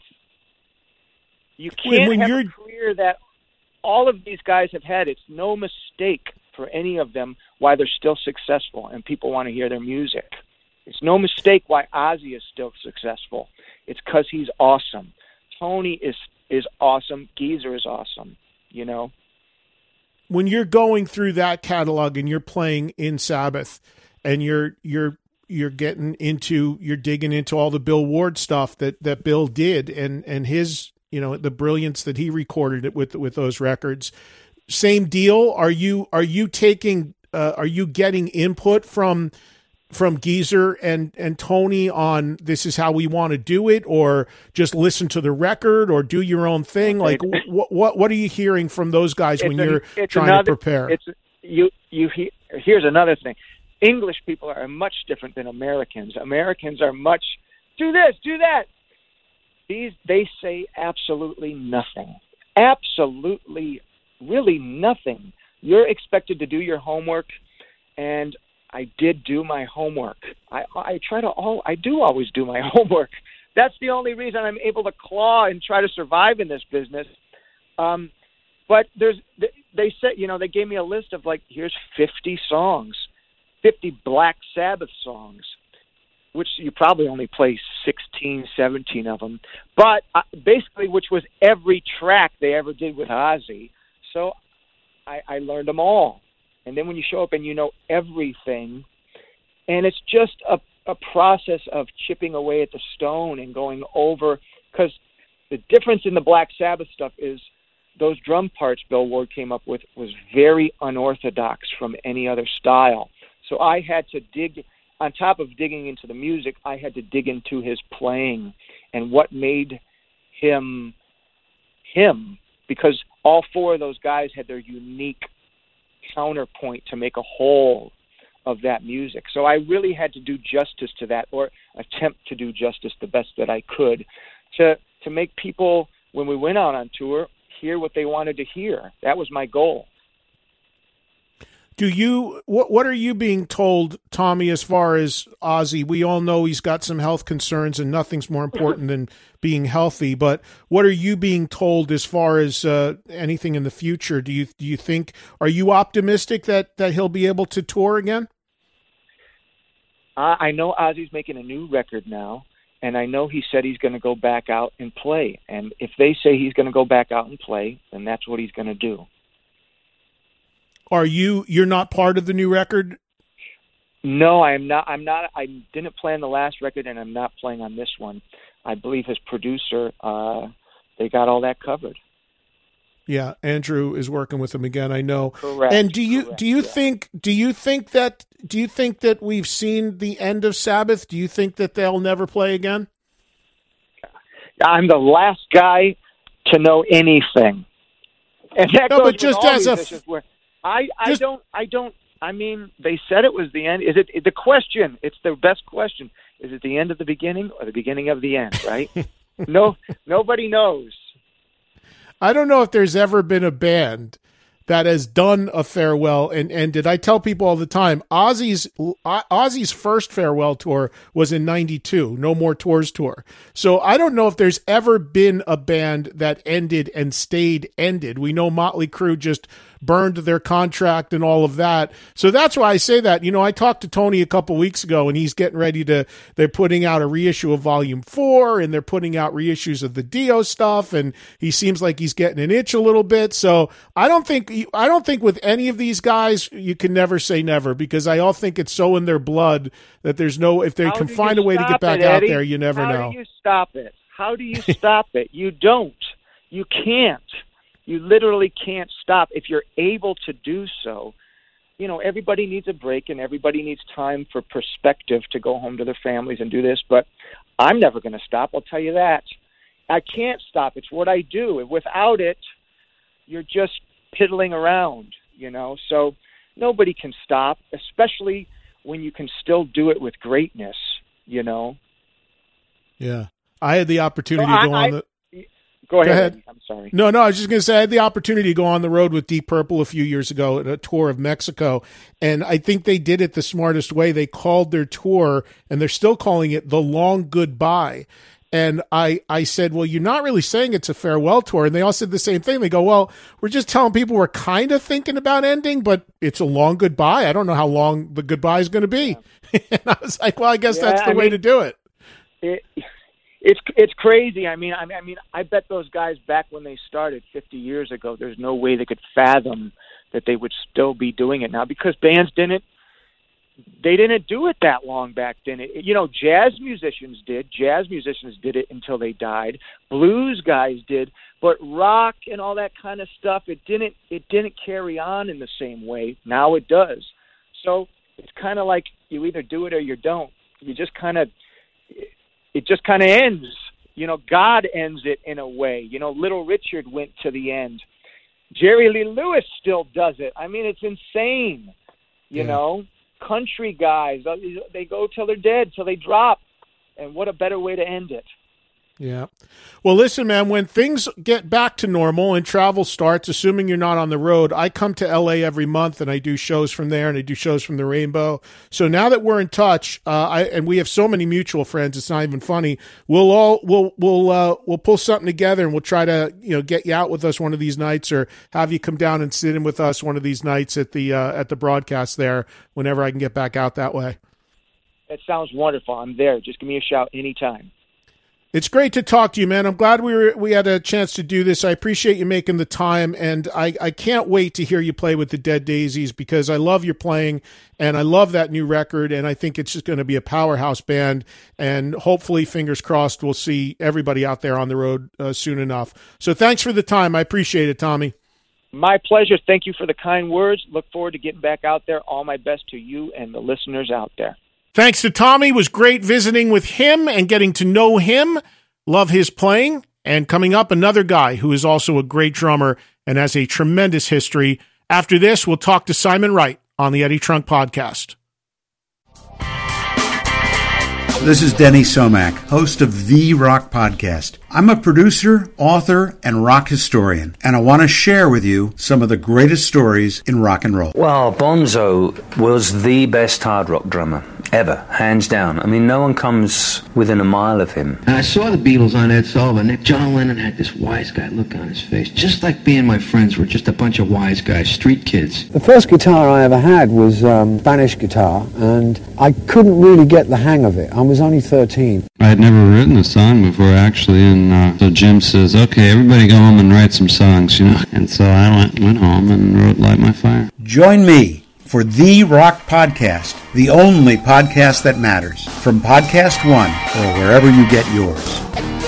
Speaker 5: You can't have a career that all of these guys have had. It's no mistake for any of them why they're still successful and people want to hear their music. It's no mistake why Ozzy is still successful. It's because he's awesome. Tony is awesome. Geezer is awesome, you know?
Speaker 4: When you're going through that catalog and you're playing in Sabbath and you're digging into all the Bill Ward stuff that Bill did and his, the brilliance that he recorded it with those records. Same deal. Are you getting input from Geezer and Tony on this is how we want to do it, or just listen to the record, or do your own thing? Like what are you hearing from those guys when you're trying to prepare?
Speaker 5: Here's another thing. English people are much different than Americans. Americans are much, do this, do that. They say absolutely nothing. Absolutely, really nothing. You're expected to do your homework, and I did do my homework. I do always do my homework. That's the only reason I'm able to claw and try to survive in this business. But they said, they gave me a list of like, here's 50 songs, 50 Black Sabbath songs, which you probably only play 16, 17 of them, but basically which was every track they ever did with Ozzy. So I learned them all. And then when you show up and you know everything, and it's just a process of chipping away at the stone and going over, because the difference in the Black Sabbath stuff is those drum parts Bill Ward came up with was very unorthodox from any other style. So I had to dig, on top of digging into the music, I had to dig into his playing and what made him, because all four of those guys had their unique counterpoint to make a whole of that music. So I really had to do justice to that, or attempt to do justice the best that I could, to make people, when we went out on tour, hear what they wanted to hear. That was my goal.
Speaker 4: What are you being told, Tommy, as far as Ozzy? We all know he's got some health concerns, and nothing's more important than being healthy. But what are you being told as far as anything in the future? Do you think, are you optimistic that he'll be able to tour again?
Speaker 5: I know Ozzy's making a new record now, and I know he said he's going to go back out and play. And if they say he's going to go back out and play, then that's what he's going to do.
Speaker 4: You're not part of the new record?
Speaker 5: No, I'm not. I didn't play on the last record, and I'm not playing on this one. I believe his producer, they got all that covered.
Speaker 4: Yeah, Andrew is working with him again, I know.
Speaker 5: Correct.
Speaker 4: And do you think that we've seen the end of Sabbath? Do you think that they'll never play again?
Speaker 5: I'm the last guy to know anything. And that goes
Speaker 4: but just as a
Speaker 5: I mean, they said it was the end. Is it the question? It's the best question. Is it the end of the beginning or the beginning of the end, right? No, nobody knows.
Speaker 4: I don't know if there's ever been a band that has done a farewell and ended. I tell people all the time, Ozzy's first farewell tour was in 92, No More Tours tour. So I don't know if there's ever been a band that ended and stayed ended. We know Motley Crue just burned their contract and all of that. So that's why I say that. I talked to Tony a couple weeks ago, and he's getting ready they're putting out a reissue of Volume 4, and they're putting out reissues of the Dio stuff, and he seems like he's getting an itch a little bit. So I don't think with any of these guys you can never say never, because I all think it's so in their blood that there's no, if they can find a way to get back out there, you never know.
Speaker 5: How do you stop it? How do you stop it? You don't. You can't. You literally can't stop. If you're able to do so, everybody needs a break and everybody needs time for perspective to go home to their families and do this. But I'm never going to stop. I'll tell you that. I can't stop. It's what I do. Without it, you're just piddling around, So nobody can stop, especially when you can still do it with greatness,
Speaker 4: Yeah. I had the opportunity to go on the...
Speaker 5: Go ahead. I'm sorry.
Speaker 4: No, I was just going to say I had the opportunity to go on the road with Deep Purple a few years ago at a tour of Mexico, and I think they did it the smartest way. They called their tour, and they're still calling it The Long Goodbye. And I said, well, you're not really saying it's a farewell tour. And they all said the same thing. They go, well, we're just telling people we're kind of thinking about ending, but it's a long goodbye. I don't know how long the goodbye is going to be. Yeah. And I was like, well, I guess that's the way to do it.
Speaker 5: It's crazy. I mean, I bet those guys back when they started 50 years ago, there's no way they could fathom that they would still be doing it now, because bands didn't do it that long back then. Jazz musicians did. Jazz musicians did it until they died. Blues guys did, but rock and all that kind of stuff, it didn't carry on in the same way. Now it does. So it's kind of like you either do it or you don't. It just kind of ends. God ends it in a way. Little Richard went to the end. Jerry Lee Lewis still does it. I mean, it's insane. Country guys, they go till they're dead, till they drop. And what a better way to end it.
Speaker 4: Yeah. Well, listen, man, when things get back to normal and travel starts, assuming you're not on the road, I come to LA every month and I do shows from there and I do shows from the Rainbow. So now that we're in touch, and we have so many mutual friends, it's not even funny. We'll pull something together and we'll try to, get you out with us one of these nights, or have you come down and sit in with us one of these nights at the broadcast there whenever I can get back out that way.
Speaker 5: That sounds wonderful. I'm there. Just give me a shout anytime.
Speaker 4: It's great to talk to you, man. I'm glad we had a chance to do this. I appreciate you making the time, and I can't wait to hear you play with the Dead Daisies, because I love your playing, and I love that new record, and I think it's just going to be a powerhouse band, and hopefully, fingers crossed, we'll see everybody out there on the road soon enough. So thanks for the time. I appreciate it, Tommy.
Speaker 5: My pleasure. Thank you for the kind words. Look forward to getting back out there. All my best to you and the listeners out there.
Speaker 4: Thanks to Tommy. It was great visiting with him and getting to know him. Love his playing. And coming up, another guy who is also a great drummer and has a tremendous history. After this, we'll talk to Simon Wright on the Eddie Trunk Podcast.
Speaker 6: This is Denny Somack, host of The Rock Podcast. I'm a producer, author, and rock historian, and I want to share with you some of the greatest stories in rock and roll.
Speaker 7: Well, Bonzo was the best hard rock drummer ever, hands down. I mean, no one comes within a mile of him.
Speaker 8: And I saw the Beatles on Ed Sullivan. John Lennon had this wise guy look on his face, just like being my friends were just a bunch of wise guys, street kids.
Speaker 9: The first guitar I ever had was Spanish guitar, and I couldn't really get the hang of it. I was only 13.
Speaker 10: I had never written a song before, actually, and so Jim says, okay, everybody go home and write some songs, And so I went home and wrote Light My Fire.
Speaker 6: Join me for The Rock Podcast, the only podcast that matters, from Podcast One or wherever you get yours.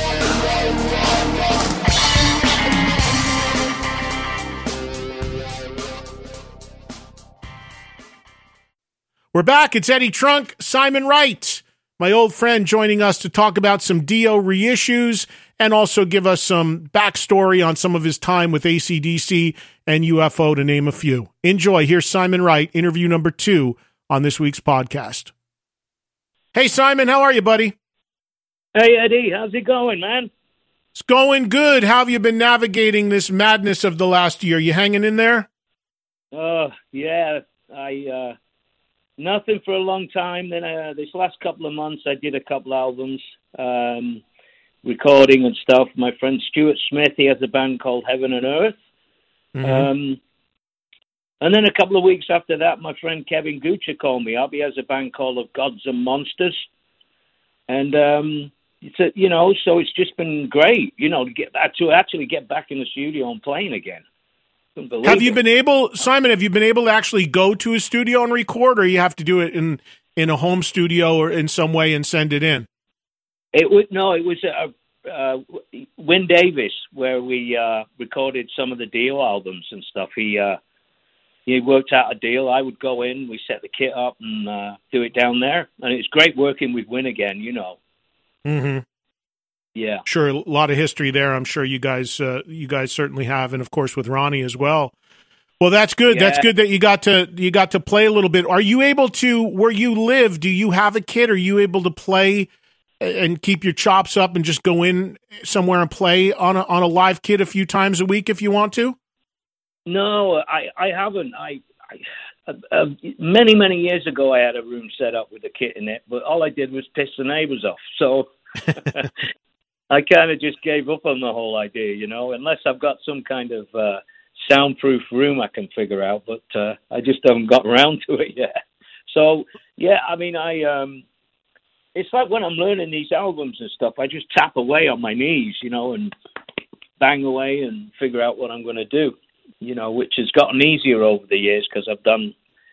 Speaker 4: We're back. It's Eddie Trunk, Simon Wright, my old friend, joining us to talk about some Dio reissues and also give us some backstory on some of his time with AC/DC and UFO, to name a few. Enjoy. Here's Simon Wright, interview number 2 on this week's podcast. Hey, Simon, how are you, buddy?
Speaker 11: Hey, Eddie, how's it going, man?
Speaker 4: It's going good. How have you been navigating this madness of the last year? You hanging in there?
Speaker 11: Yeah. Nothing for a long time. Then this last couple of months, I did a couple albums, recording and stuff. My friend Stuart Smith, he has a band called Heaven and Earth. Mm-hmm. And then a couple of weeks after that, my friend Kevin Gucci called me up. He has a band called Of Gods and Monsters. And, so it's just been great, to actually get back in the studio and playing again.
Speaker 4: Have you been able to actually go to a studio and record, or you have to do it in a home studio or in some way and send it in?
Speaker 11: It was Win Davis, where we recorded some of the Dio albums and stuff. He worked out a deal. I would go in, we set the kit up and do it down there. And it's great working with Win again,
Speaker 4: Mm-hmm.
Speaker 11: Yeah,
Speaker 4: sure. A lot of history there. I'm sure you guys certainly have, and of course with Ronnie as well. Well, that's good. Yeah. That's good that you got to play a little bit. Are you able to, where you live? Do you have a kit? Are you able to play and keep your chops up and just go in somewhere and play on a live kit a few times a week if you want to?
Speaker 11: No, I haven't. Many years ago, I had a room set up with a kit in it, but all I did was piss the neighbors off. So. I kind of just gave up on the whole idea, unless I've got some kind of soundproof room I can figure out, but I just haven't got around to it yet. So, yeah, I mean, it's like when I'm learning these albums and stuff, I just tap away on my knees, and bang away and figure out what I'm going to do, which has gotten easier over the years because I've done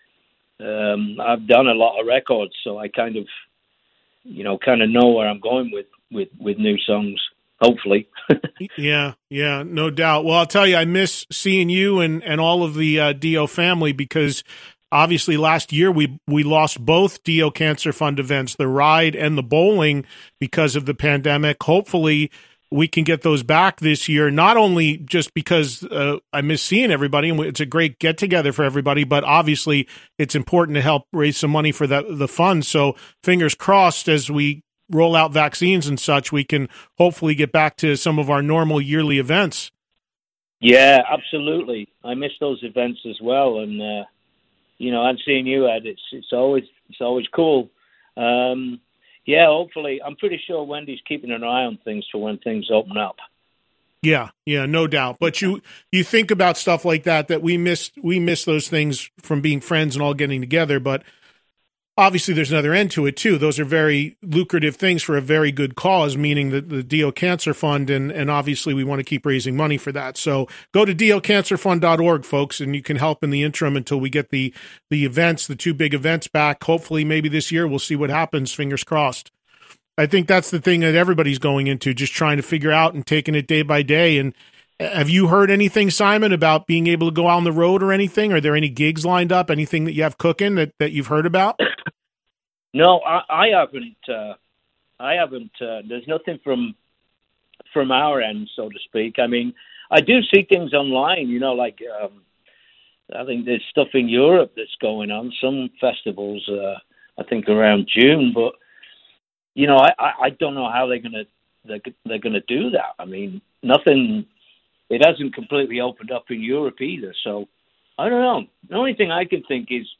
Speaker 11: a lot of records, so I kind of know where I'm going with new songs, hopefully.
Speaker 4: Yeah, no doubt. Well, I'll tell you, I miss seeing you and all of the Dio family, because obviously last year we lost both Dio Cancer Fund events, the ride and the bowling, because of the pandemic. Hopefully we can get those back this year, not only just because I miss seeing everybody, and it's a great get-together for everybody, but obviously it's important to help raise some money for the fund. So fingers crossed as we roll out vaccines and such, we can hopefully get back to some of our normal yearly events.
Speaker 11: Yeah, absolutely. I miss those events as well, and I'm seeing you, Ed. It's always cool. Yeah, hopefully, I'm pretty sure Wendy's keeping an eye on things for when things open up.
Speaker 4: Yeah, no doubt. But you think about stuff like that we miss those things from being friends and all getting together. But obviously, there's another end to it too. Those are very lucrative things for a very good cause, meaning the DO Cancer Fund, and obviously we want to keep raising money for that. So go to docancerfund.org, folks, and you can help in the interim until we get the events, the two big events back. Hopefully, maybe this year we'll see what happens. Fingers crossed. I think that's the thing that everybody's going into, just trying to figure out and taking it day by day. And have you heard anything, Simon, about being able to go out on the road or anything? Are there any gigs lined up? Anything that you have cooking that you've heard about?
Speaker 11: No, I haven't. I haven't. There's nothing from our end, so to speak. I mean, I do see things online, like I think there's stuff in Europe that's going on, some festivals, I think around June, but I don't know how they're gonna do that. I mean, nothing. It hasn't completely opened up in Europe either, so I don't know. The only thing I can think is,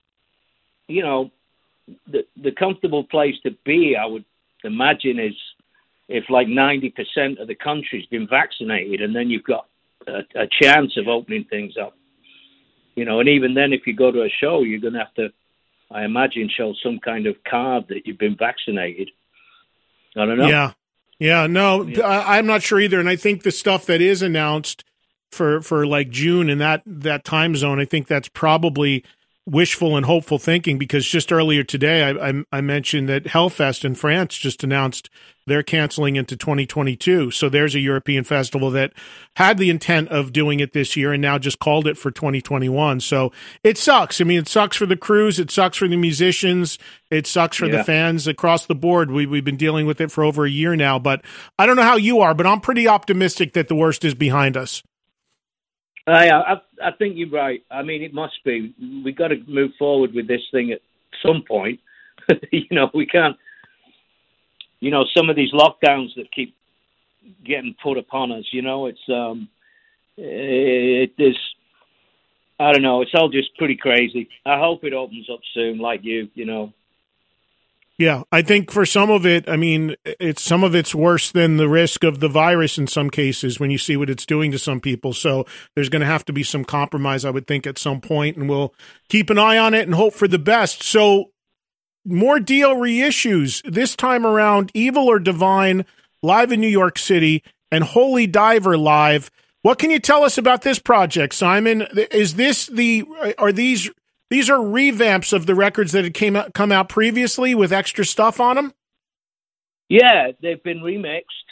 Speaker 11: the comfortable place to be, I would imagine, is if like 90% of the country's been vaccinated, and then you've got a chance of opening things up. And even then, if you go to a show, you're going to have to, I imagine, show some kind of card that you've been vaccinated. I don't know.
Speaker 4: Yeah. No, I'm not sure either. And I think the stuff that is announced for like June in that time zone, I think that's probably wishful and hopeful thinking, because just earlier today I mentioned that Hellfest in France just announced they're canceling into 2022. So there's a European festival that had the intent of doing it this year and now just called it for 2021. So it sucks. I mean, it sucks for the crews. It sucks for the musicians. It sucks for the fans across the board. We've been dealing with it for over a year now, but I don't know how you are, but I'm pretty optimistic that the worst is behind us.
Speaker 11: I think you're right. I mean, it must be. We've got to move forward with this thing at some point. We can't. Some of these lockdowns that keep getting put upon us. It's it is. I don't know. It's all just pretty crazy. I hope it opens up soon, like you.
Speaker 4: Yeah, I think for some of it, I mean, some of it's worse than the risk of the virus in some cases when you see what it's doing to some people. So there's going to have to be some compromise, I would think, at some point, and we'll keep an eye on it and hope for the best. So more DO reissues. This time around, Evil or Divine live in New York City and Holy Diver live. What can you tell us about this project, Simon? Is this These are revamps of the records that had come out previously with extra stuff on them?
Speaker 11: Yeah, they've been remixed.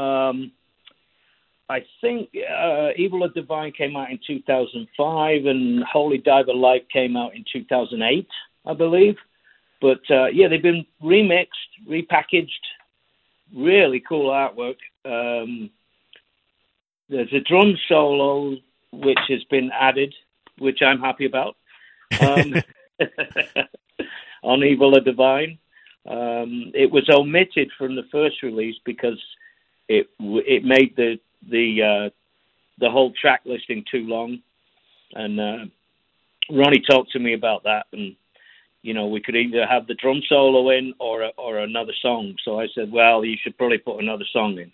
Speaker 11: I think Evil or Divine came out in 2005 and Holy Diver Live came out in 2008, I believe. But, they've been remixed, repackaged, really cool artwork. There's a drum solo which has been added, which I'm happy about. On Evil or Divine. It was omitted from the first release because it made the whole track listing too long, and Ronnie talked to me about that, and we could either have the drum solo in or another song. So I said, well, you should probably put another song in.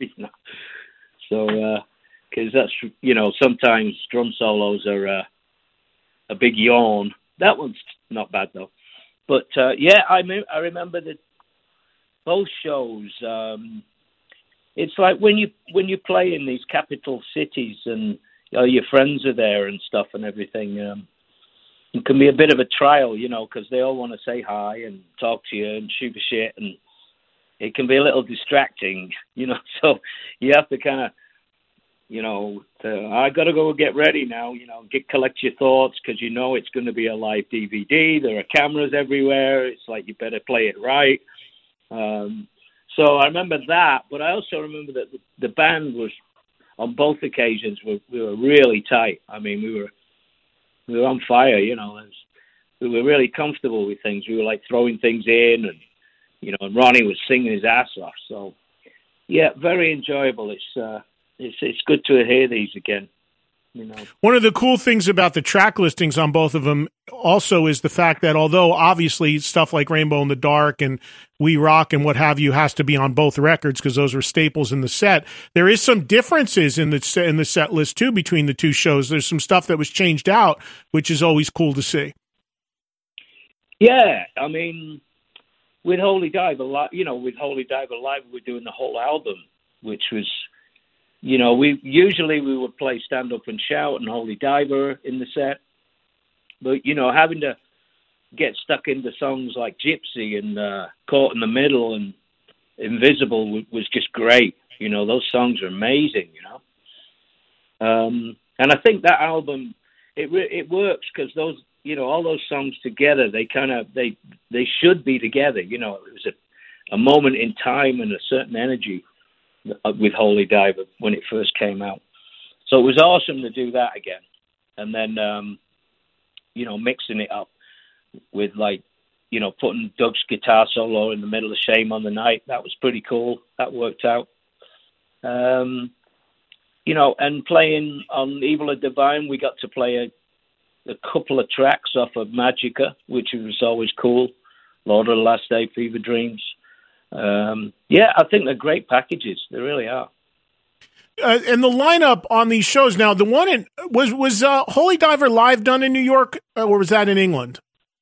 Speaker 11: So because that's sometimes drum solos are a big yawn. That one's not bad though. But I remember that both shows. It's like when you play in these capital cities and your friends are there and stuff and everything. It can be a bit of a trial, because they all want to say hi and talk to you and shoot the shit, and it can be a little distracting, So you have to kind of. I got to go get ready now, collect your thoughts because it's going to be a live DVD. There are cameras everywhere. It's like you better play it right. So I remember that, but I also remember that the band was, on both occasions, we were really tight. I mean, we were on fire, we were really comfortable with things. We were like throwing things in and and Ronnie was singing his ass off. So, yeah, very enjoyable. It's good to hear these again.
Speaker 4: One of the cool things about the track listings on both of them also is the fact that although obviously stuff like Rainbow in the Dark and We Rock and what have you has to be on both records because those were staples in the set, there is some differences in the set list too between the two shows. There's some stuff that was changed out, which is always cool to see.
Speaker 11: Yeah, I mean, with Holy Diver Live, we're doing the whole album, which was, we would play Stand Up and Shout and Holy Diver in the set. But, having to get stuck into songs like Gypsy and Caught in the Middle and Invisible was just great. Those songs are amazing, And I think that album, it works because those, all those songs together, they should be together. It was a moment in time and a certain energy with Holy Diver when it first came out. So it was awesome to do that again. And then, mixing it up with putting Doug's guitar solo in the middle of Shame on the Night. That was pretty cool. That worked out. And playing on Evil or Divine, we got to play a couple of tracks off of Magica, which was always cool. Lord of the Last Day, Fever Dreams. I think they're great packages. They really are.
Speaker 4: And the lineup on these shows now, the one was Holy Diver Live done in New York, or was that in England?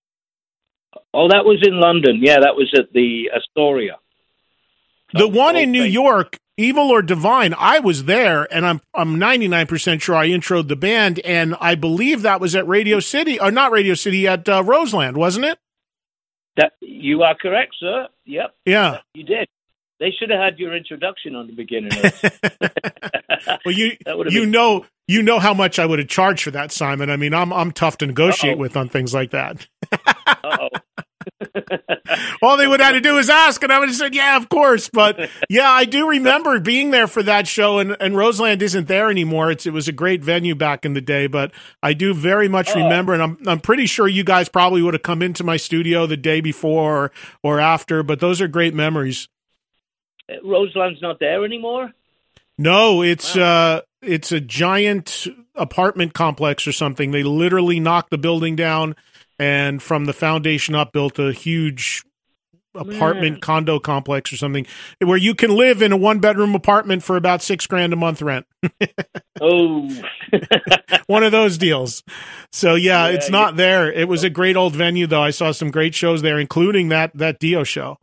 Speaker 11: Oh, that was in London. Yeah, that was at the Astoria.
Speaker 4: The one in New York, Evil or Divine, I was there, and I'm 99% sure I introed the band, and I believe that was at Radio City, or not Radio City, at Roseland, wasn't it?
Speaker 11: That you are correct, sir. Yep.
Speaker 4: Yeah.
Speaker 11: You did. They should have had your introduction on the beginning.
Speaker 4: Well, you know how much I would have charged for that, Simon. I mean, I'm tough to negotiate with on things like that.
Speaker 11: Uh-oh.
Speaker 4: All they would have to do is ask, and I would have said, yeah, of course. But yeah, I do remember being there for that show, and Roseland isn't there anymore. It was a great venue back in the day, but I do very much remember, and I'm pretty sure you guys probably would have come into my studio the day before or after, but those are great memories.
Speaker 11: Roseland's not there anymore?
Speaker 4: No, it's a giant apartment complex or something. They literally knocked the building down and from the foundation up built a huge apartment condo complex or something where you can live in a 1-bedroom apartment for about $6,000 a month rent.
Speaker 11: Oh,
Speaker 4: one of those deals. So yeah, it's not there. It was a great old venue though. I saw some great shows there, including that Dio show.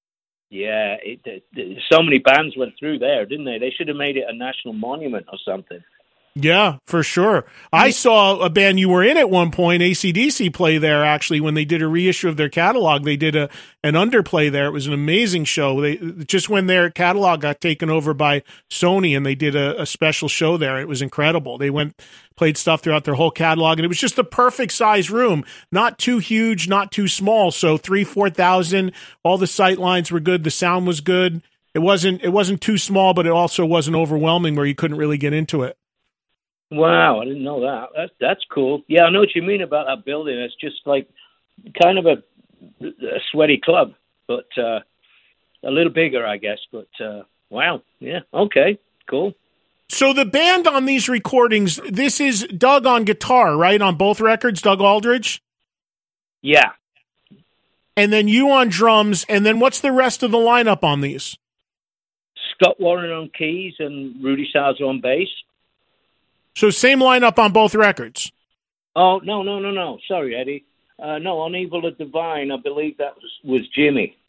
Speaker 11: Yeah, so many bands went through there, didn't they? They should have made it a national monument or something.
Speaker 4: Yeah, for sure. I saw a band you were in at one point, AC/DC, play there, actually, when they did a reissue of their catalog. They did an underplay there. It was an amazing show. Just when their catalog got taken over by Sony, and they did a special show there. It was incredible. They played stuff throughout their whole catalog, and it was just the perfect size room. Not too huge, not too small. So 3,000-4,000. All the sight lines were good. The sound was good. It wasn't too small, but it also wasn't overwhelming where you couldn't really get into it.
Speaker 11: Wow, I didn't know that. That's cool. Yeah, I know what you mean about that building. It's just like kind of a sweaty club, but a little bigger, I guess. But wow, yeah, okay, cool.
Speaker 4: So the band on these recordings, this is Doug on guitar, right? On both records, Doug Aldridge?
Speaker 11: Yeah.
Speaker 4: And then you on drums, and then what's the rest of the lineup on these?
Speaker 11: Scott Warren on keys and Rudy Sarzo on bass.
Speaker 4: So same lineup on both records?
Speaker 11: Oh, no. Sorry, Eddie. No, on Evil or Divine, I believe that was Jimmy.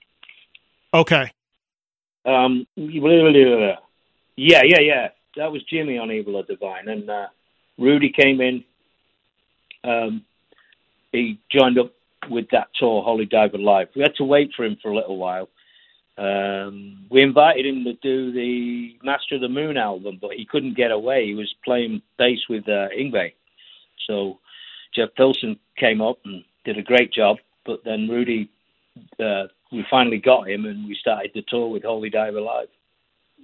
Speaker 4: Okay.
Speaker 11: Yeah. That was Jimmy on Evil or Divine. And Rudy came in. He joined up with that tour, Holy Diver Live. We had to wait for him for a little while. We invited him to do the Master of the Moon album, but he couldn't get away. He was playing bass with Yngwie. So Jeff Pilson came up and did a great job, but then Rudy, we finally got him, and we started the tour with Holy Diver Live.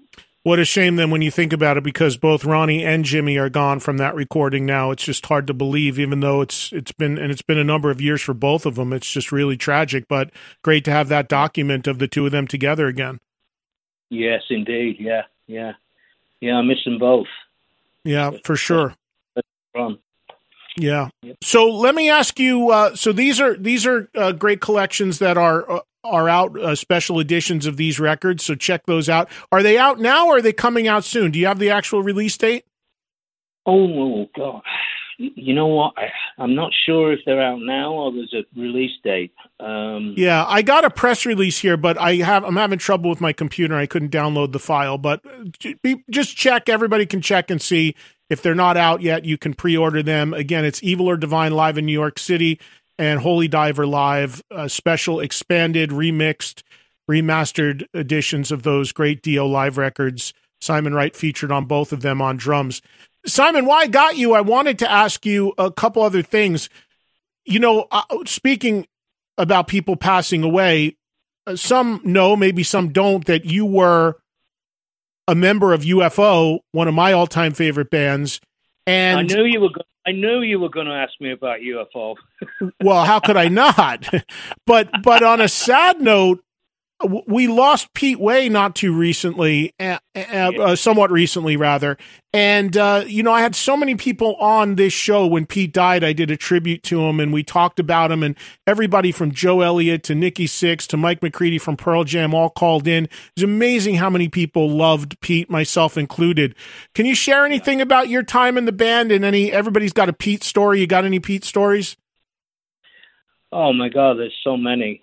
Speaker 4: What a shame then when you think about it, because both Ronnie and Jimmy are gone from that recording now. It's just hard to believe, even though it's been a number of years for both of them. It's just really tragic, but great to have that document of the two of them together again.
Speaker 11: Yes, indeed. Yeah. I miss them both.
Speaker 4: Yeah, for sure.
Speaker 11: Fun.
Speaker 4: Yeah. So let me ask you. So these are great collections that are out, special editions of these records. So check those out. Are they out now, or are they coming out soon? Do you have the actual release date?
Speaker 11: Oh God! You know what? I'm not sure if they're out now or there's a release date.
Speaker 4: Yeah, I got a press release here, but I'm having trouble with my computer. I couldn't download the file, but just check. Everybody can check and see. If they're not out yet, you can pre-order them. Again, it's Evil or Divine live in New York City and Holy Diver live, special expanded, remixed, remastered editions of those great Dio live records. Simon Wright featured on both of them on drums. Simon, why I got you, I wanted to ask you a couple other things. You know, speaking about people passing away, some know, maybe some don't, that you were a member of UFO, one of my all-time favorite bands, and
Speaker 11: I knew you were going to ask me about UFO.
Speaker 4: Well, how could I not? But on a sad note, we lost Pete Way not too recently, somewhat recently rather. And, I had so many people on this show when Pete died. I did a tribute to him and we talked about him, and everybody from Joe Elliott to Nikki Sixx to Mike McCready from Pearl Jam all called in. It's amazing how many people loved Pete, myself included. Can you share anything about your time in the band and everybody's got a Pete story? You got any Pete stories?
Speaker 11: Oh my God, there's so many.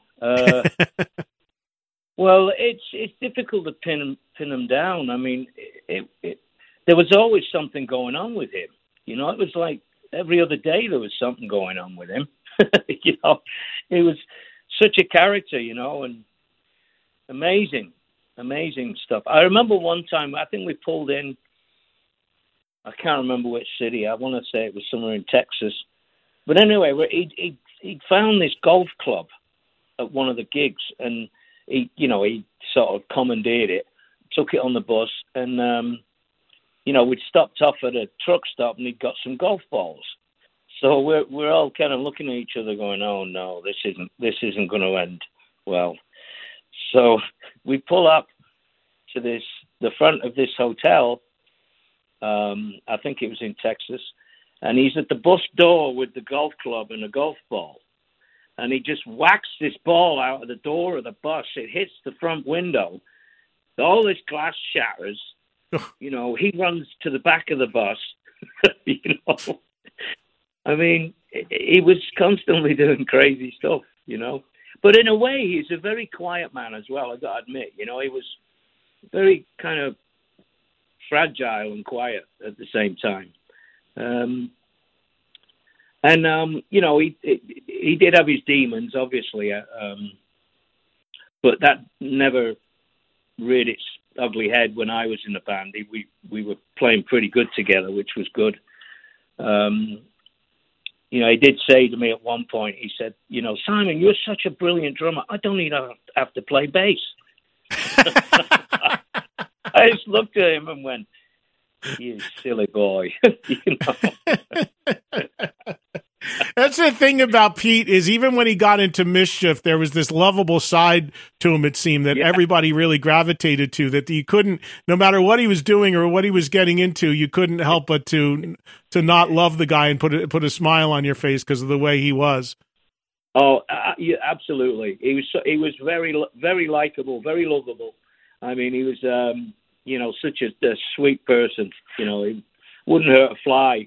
Speaker 11: Well, it's difficult to pin him down. I mean, there was always something going on with him. You know, it was like every other day there was something going on with him. You know, he was such a character, and amazing stuff. I remember one time, I think we pulled in, I can't remember which city. I want to say it was somewhere in Texas. But anyway, he found this golf club at one of the gigs, and he sort of commandeered it, took it on the bus, and, we'd stopped off at a truck stop and he'd got some golf balls. So we're all kind of looking at each other going, oh no, this isn't going to end well. So we pull up to the front of this hotel. I think it was in Texas, and he's at the bus door with the golf club and a golf ball. And he just whacks this ball out of the door of the bus. It hits the front window. All this glass shatters. He runs to the back of the bus. I mean, he was constantly doing crazy stuff, But in a way, he's a very quiet man as well, I got to admit. He was very kind of fragile and quiet at the same time. He did have his demons, obviously, but that never reared its ugly head when I was in the band. We were playing pretty good together, which was good. He did say to me at one point, he said, Simon, you're such a brilliant drummer. I don't even have to play bass. I just looked at him and went, you silly boy.
Speaker 4: That's the thing about Pete, is even when he got into Mischief, there was this lovable side to him, it seemed, that everybody really gravitated to, that you couldn't, no matter what he was doing or what he was getting into, you couldn't help but to not love the guy and put a smile on your face because of the way he was.
Speaker 11: Oh, yeah, absolutely. He was very, very likable, very lovable. I mean, he was, such a sweet person. He wouldn't hurt a fly.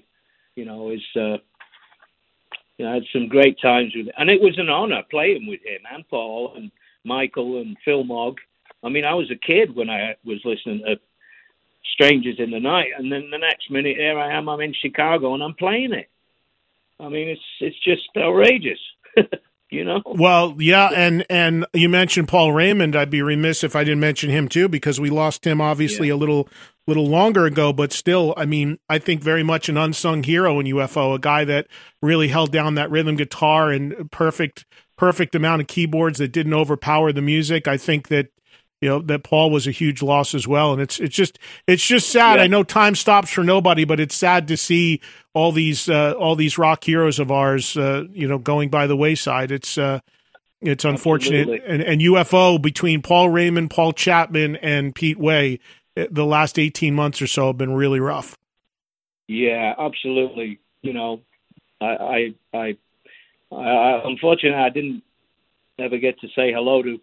Speaker 11: I had some great times with him. And it was an honor playing with him and Paul and Michael and Phil Mogg. I mean, I was a kid when I was listening to Strangers in the Night, and then the next minute, here I am, I'm in Chicago, and I'm playing it. I mean, it's just outrageous,
Speaker 4: Well, yeah, and you mentioned Paul Raymond. I'd be remiss if I didn't mention him, too, because we lost him, obviously, a little longer ago, but still, I mean, I think very much an unsung hero in UFO, a guy that really held down that rhythm guitar and perfect amount of keyboards that didn't overpower the music. I think that that Paul was a huge loss as well. And it's just sad.
Speaker 11: Yeah.
Speaker 4: I know time stops for nobody, but it's sad to see all these rock heroes of ours, going by the wayside. It's unfortunate. And UFO, between Paul Raymond, Paul Chapman, and Pete Way, the last 18 months or so have been really rough.
Speaker 11: Yeah, absolutely. I unfortunately I didn't ever get to say hello to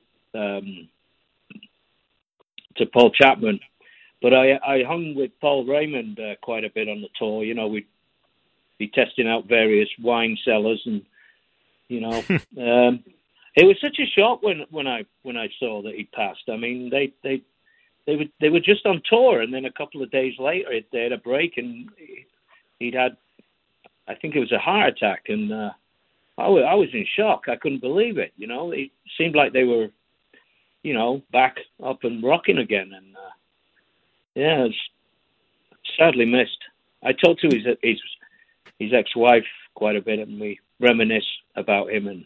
Speaker 11: Paul Chapman, but I hung with Paul Raymond quite a bit on the tour. We'd be testing out various wine cellars, and it was such a shock when I saw that he passed. I mean, they were just on tour, and then a couple of days later they had a break, and he'd had, I think it was a heart attack, and I was in shock. I couldn't believe it. It seemed like they were, back up and rocking again, and it's sadly missed. I talked to his ex-wife quite a bit, and we reminisce about him, and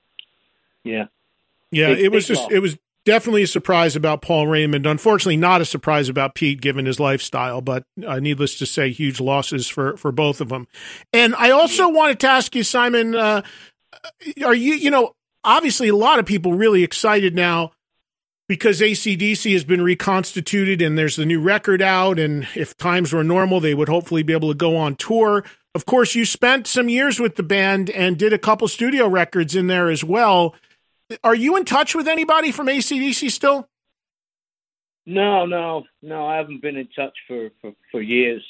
Speaker 4: it was definitely a surprise about Paul Raymond. Unfortunately, not a surprise about Pete, given his lifestyle, but needless to say, huge losses for both of them. And I also wanted to ask you, Simon, are you, obviously a lot of people really excited now because AC/DC has been reconstituted and there's the new record out. And if times were normal, they would hopefully be able to go on tour. Of course, you spent some years with the band and did a couple studio records in there as well. Are you in touch with anybody from AC/DC still?
Speaker 11: No, I haven't been in touch for years.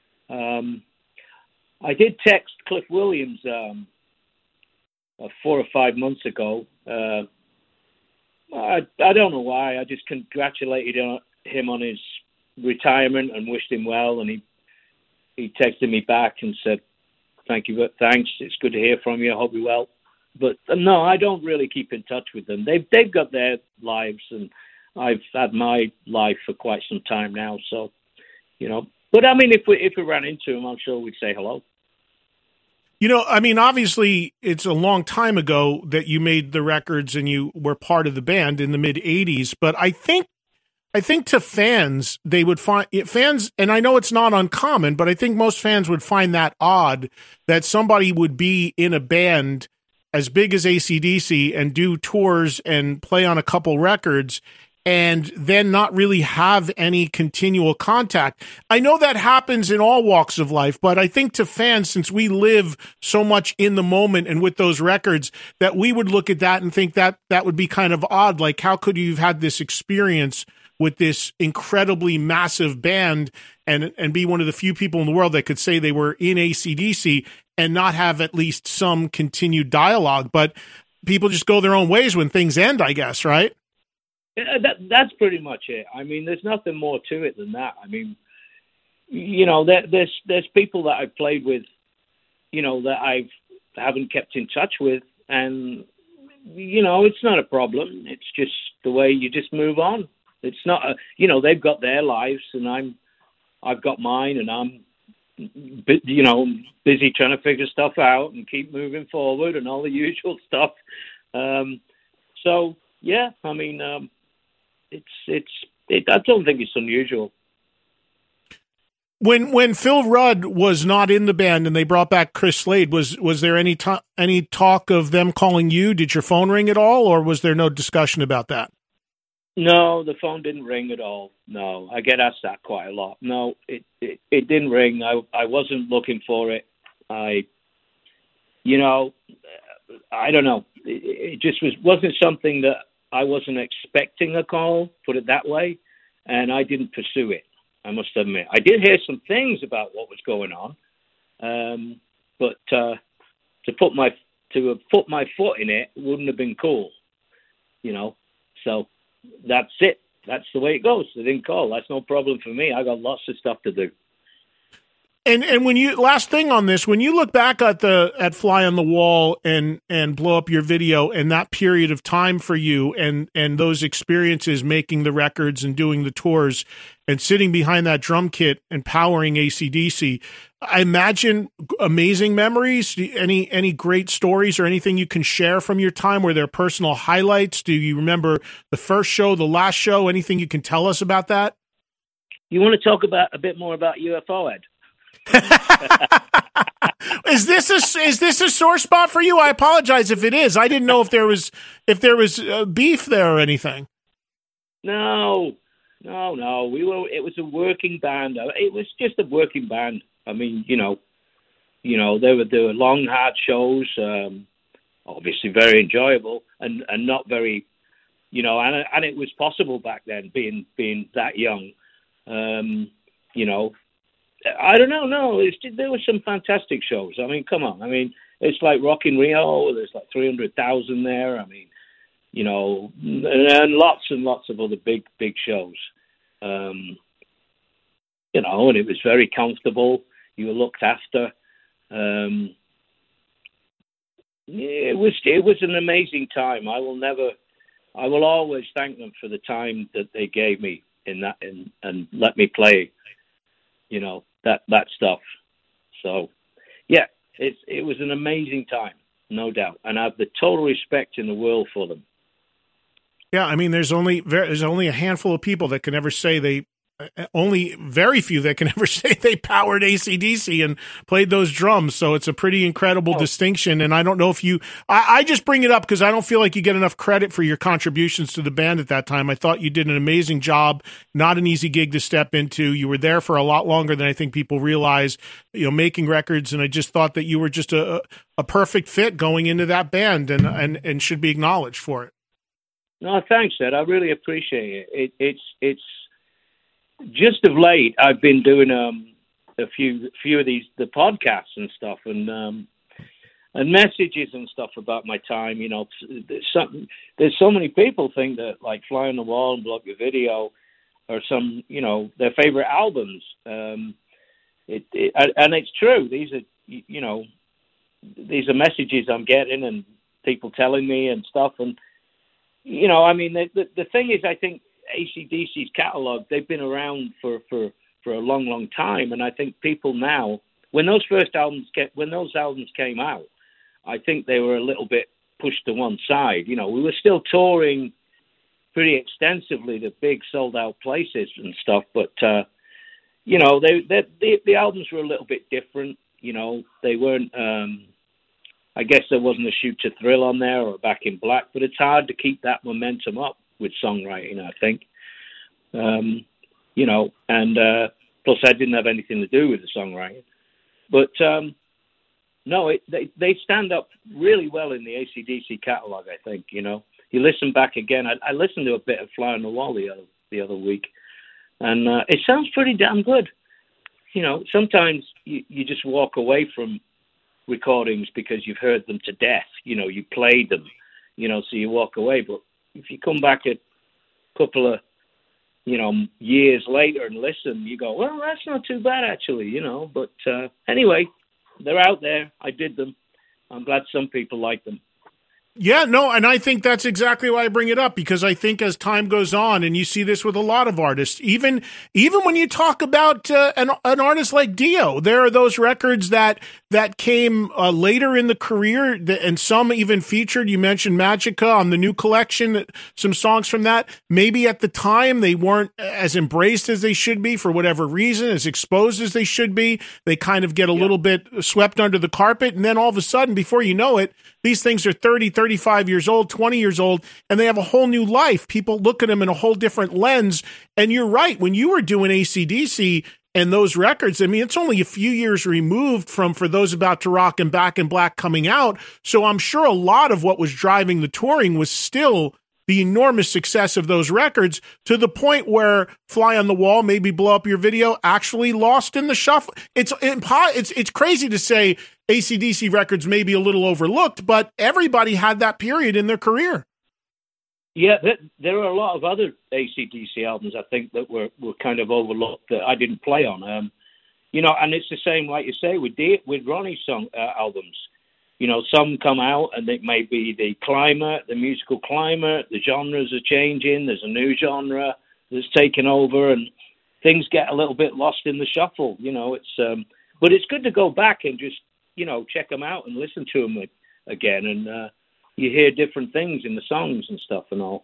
Speaker 11: I did text Cliff Williams 4 or 5 months ago. I don't know why. I just congratulated him on his retirement and wished him well, and he texted me back and said, thanks, it's good to hear from you, I hope you're well. But no, I don't really keep in touch with them. They've got their lives, and I've had my life for quite some time now. So, But I mean, if we ran into them, I'm sure we'd say hello.
Speaker 4: Obviously, it's a long time ago that you made the records and you were part of the band in the mid '80s. But I think to fans, they would find fans, and I know it's not uncommon, but I think most fans would find that odd that somebody would be in a band as big as AC/DC and do tours and play on a couple records and then not really have any continual contact. I know that happens in all walks of life, but I think to fans, since we live so much in the moment and with those records, that we would look at that and think that would be kind of odd. Like, how could you have had this experience with this incredibly massive band and be one of the few people in the world that could say they were in AC/DC and not have at least some continued dialogue? But people just go their own ways when things end, I guess, right?
Speaker 11: That's pretty much it. I mean, there's nothing more to it than that. I mean, there's people that I've played with, that I haven't kept in touch with, and it's not a problem. It's just the way you just move on. It's not, they've got their lives, and I've got mine, and I'm, busy trying to figure stuff out and keep moving forward and all the usual stuff. So yeah, I mean, I don't think it's unusual.
Speaker 4: When Phil Rudd was not in the band and they brought back Chris Slade, was there any talk of them calling you? Did your phone ring at all, or was there no discussion about that?
Speaker 11: No, the phone didn't ring at all. No, I get asked that quite a lot. No, it didn't ring. I wasn't looking for it. I don't know. It just wasn't something that I wasn't expecting a call, put it that way, and I didn't pursue it, I must admit. I did hear some things about what was going on, but to have put my foot in it wouldn't have been cool, So that's it. That's the way it goes. They didn't call. That's no problem for me. I got lots of stuff to do.
Speaker 4: And when you, last thing on this, when you look back at Fly on the Wall and Blow Up Your Video and that period of time for you and those experiences making the records and doing the tours and sitting behind that drum kit and powering AC/DC, I imagine amazing memories. Any great stories or anything you can share from your time? Were there personal highlights? Do you remember the first show, the last show? Anything you can tell us about that?
Speaker 11: You want to talk about a bit more about UFO, Ed?
Speaker 4: Is this a sore spot for you? I apologize if it is. I didn't know if there was beef there or anything.
Speaker 11: No. It was a working band. It was just a working band. I mean, there were long, hard shows. Obviously, very enjoyable and not very, and it was possible back then, being that young. I don't know. No, there were some fantastic shows. I mean, come on. I mean, it's like Rock in Rio. There's like 300,000 there. I mean, and lots of other big shows. And it was very comfortable. You were looked after. It was an amazing time. I will always thank them for the time that they gave me in that and let me play, that stuff. So, yeah, it was an amazing time, no doubt, and I have the total respect in the world for them.
Speaker 4: Yeah, I mean, there's only a handful of people that can ever say only very few that can ever say they powered AC/DC and played those drums. So it's a pretty incredible distinction. And I don't know if I just bring it up because I don't feel like you get enough credit for your contributions to the band at that time. I thought you did an amazing job, not an easy gig to step into. You were there for a lot longer than I think people realize, making records. And I just thought that you were just a perfect fit going into that band and should be acknowledged for it.
Speaker 11: No, thanks, Ed. I really appreciate it. It's just of late, I've been doing a few of the podcasts and stuff, and messages and stuff about my time. There's so many people think that like Fly on the Wall and Blow Up Your Video are some, their favorite albums. And it's true. These are messages I'm getting and people telling me and stuff. And the thing is, I think AC/DC's catalog, they've been around for a long time, and I think people now, when those albums came out, I think they were a little bit pushed to one side. We were still touring pretty extensively to big sold out places and stuff, but the albums were a little bit different. They weren't. I guess there wasn't a Shoot to Thrill on there or Back in Black, but it's hard to keep that momentum up with songwriting, I think. Plus I didn't have anything to do with the songwriting. But, they stand up really well in the AC/DC catalog, I think, You listen back again. I listened to a bit of Fly on the Wall the other week, and it sounds pretty damn good. Sometimes you just walk away from recordings because you've heard them to death. You played them, so you walk away. But if you come back a couple of, years later and listen, you go, well, that's not too bad actually, But anyway, they're out there. I did them. I'm glad some people like them.
Speaker 4: Yeah, no, and I think that's exactly why I bring it up, because I think as time goes on, and you see this with a lot of artists, even when you talk about an artist like Dio, there are those records that came later in the career, and some even featured, you mentioned Magica on the new collection, some songs from that. Maybe at the time they weren't as embraced as they should be for whatever reason, as exposed as they should be. They kind of get a little bit swept under the carpet, and then all of a sudden, before you know it, these things are 30, 35 years old, 20 years old, and they have a whole new life. People look at them in a whole different lens. And you're right. When you were doing AC/DC and those records, I mean, it's only a few years removed from For Those About to Rock and Back in Black coming out. So I'm sure a lot of what was driving the touring was still the enormous success of those records, to the point where Fly on the Wall, maybe Blow Up Your Video, actually lost in the shuffle. It's crazy to say AC/DC records may be a little overlooked, but everybody had that period in their career.
Speaker 11: Yeah, there are a lot of other AC/DC albums, I think, that were kind of overlooked that I didn't play on. you know, and it's the same, like you say, with Ronnie's albums. You know, some come out and it may be the climate, the musical climate, the genres are changing. There's a new genre that's taken over, and things get a little bit lost in the shuffle. You know, but it's good to go back and just, you know, check them out and listen to them again, and you hear different things in the songs and stuff and all.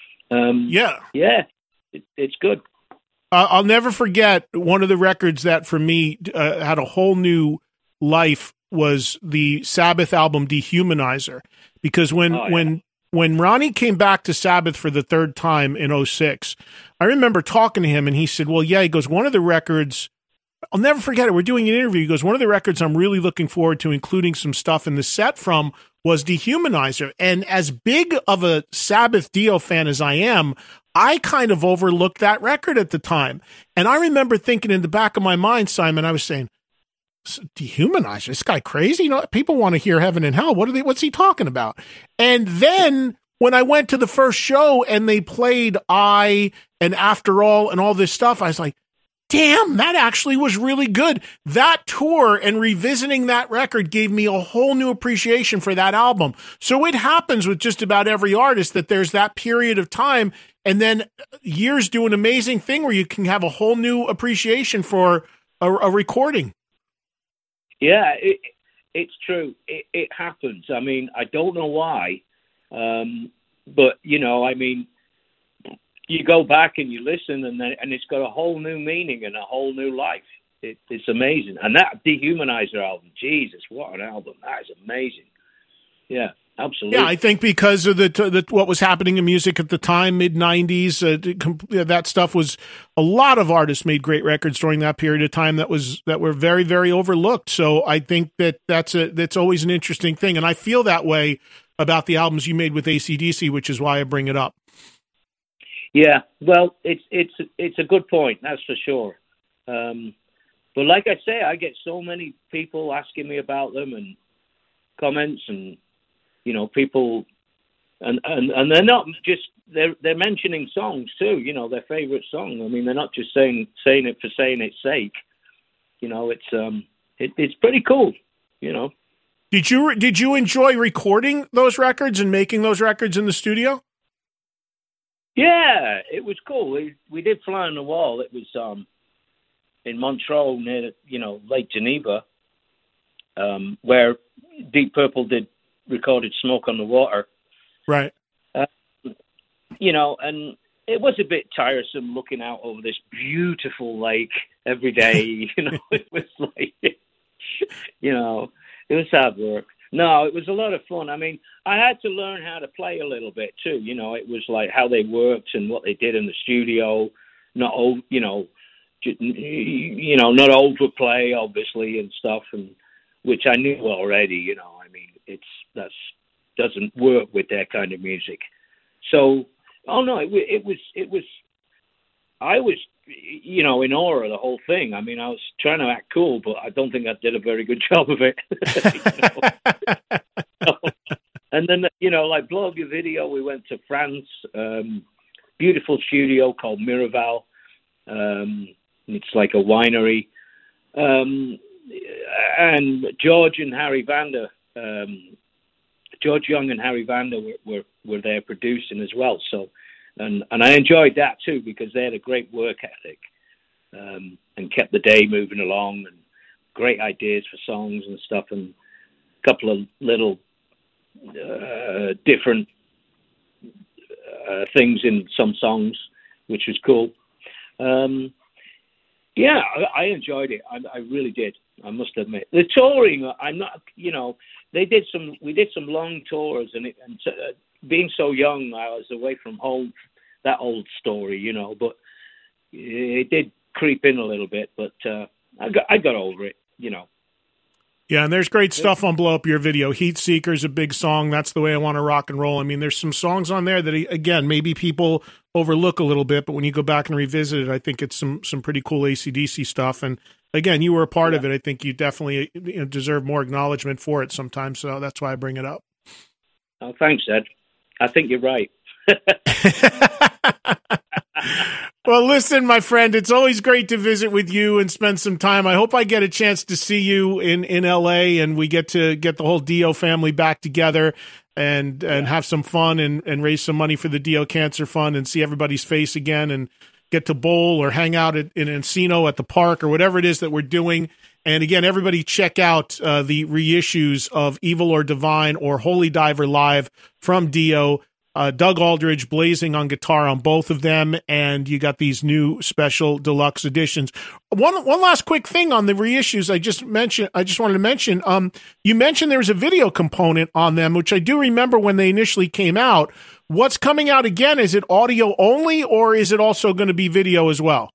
Speaker 11: It's good.
Speaker 4: I'll never forget one of the records that for me had a whole new life was the Sabbath album Dehumanizer, because when Ronnie came back to Sabbath for the third time in 2006, I remember talking to him and he said, well, yeah, he goes, one of the records, I'll never forget it. We're doing an interview. He goes, one of the records I'm really looking forward to including some stuff in the set from was Dehumanizer. And as big of a Sabbath Dio fan as I am, I kind of overlooked that record at the time. And I remember thinking in the back of my mind, Simon, I was saying, Dehumanizer, this guy crazy? You know, people want to hear Heaven and Hell. What's he talking about? And then when I went to the first show and they played I and After All and all this stuff, I was like, damn, that actually was really good. That tour and revisiting that record gave me a whole new appreciation for that album. So it happens with just about every artist that there's that period of time, and then years do an amazing thing where you can have a whole new appreciation for a recording.
Speaker 11: Yeah, it's true. It happens. I mean, I don't know why, but, you know, I mean, you go back and you listen, and it's got a whole new meaning and a whole new life. It's amazing. And that Dehumanizer album, Jesus, what an album. That is amazing. Yeah, absolutely.
Speaker 4: Yeah, I think because of the what was happening in music at the time, mid-'90s, that stuff was, a lot of artists made great records during that period of time that were very, very overlooked. So I think that's always an interesting thing. And I feel that way about the albums you made with AC/DC, which is why I bring it up.
Speaker 11: Yeah, well, it's a good point, that's for sure. But like I say, I get so many people asking me about them and comments, and you know, people, and they're not just they're mentioning songs too. You know, their favorite song. I mean, they're not just saying it for saying its sake. You know, it's pretty cool. You know.
Speaker 4: Did you enjoy recording those records and making those records in the studio?
Speaker 11: Yeah, it was cool. We did Fly on the Wall. It was in Montreux near, you know, Lake Geneva, where Deep Purple recorded Smoke on the Water.
Speaker 4: Right.
Speaker 11: You know, and it was a bit tiresome looking out over this beautiful lake every day. You know, it was like, you know, it was hard work. No, it was a lot of fun. I mean, I had to learn how to play a little bit too. You know, it was like how they worked and what they did in the studio. Not not overplay, obviously, and stuff, and which I knew already. You know, I mean, that doesn't work with their kind of music. So, it was. I was, you know, in awe of the whole thing. I mean, I was trying to act cool, but I don't think I did a very good job of it. And then, you know, like Blow Up Your Video, we went to France, beautiful studio called Miraval. It's like a winery. And George and Harry Vander, George Young and Harry Vander were there producing as well. So, and I enjoyed that too, because they had a great work ethic, and kept the day moving along, and great ideas for songs and stuff, and a couple of little different things in some songs, which was cool. Yeah, I enjoyed it. I really did. I must admit, the touring. I'm not. You know, we did some long tours, and being so young, I was away from home. That old story, you know. But it did creep in a little bit. But I got over it, you know.
Speaker 4: Yeah, and there's great stuff on Blow Up Your Video. Heat Seeker's a big song. That's the way I want to rock and roll. I mean, there's some songs on there that, again, maybe people overlook a little bit, but when you go back and revisit it, I think it's some pretty cool AC/DC stuff. And again, you were a part of it. I think you definitely deserve more acknowledgement for it sometimes. So that's why I bring it up.
Speaker 11: Oh, thanks, Ed. I think you're right.
Speaker 4: Well, listen, my friend, it's always great to visit with you and spend some time. I hope I get a chance to see you in LA and we get to get the whole Dio family back together and have some fun and raise some money for the Dio Cancer Fund and see everybody's face again and get to bowl or hang out in Encino at the park or whatever it is that we're doing. And again, everybody check out the reissues of Evil or Divine or Holy Diver Live from Dio. Doug Aldridge blazing on guitar on both of them, and you got these new special deluxe editions. One last quick thing on the reissues I just wanted to mention. You mentioned there was a video component on them, which I do remember when they initially came out. What's coming out again? Is it audio only, or is it also going to be video as well?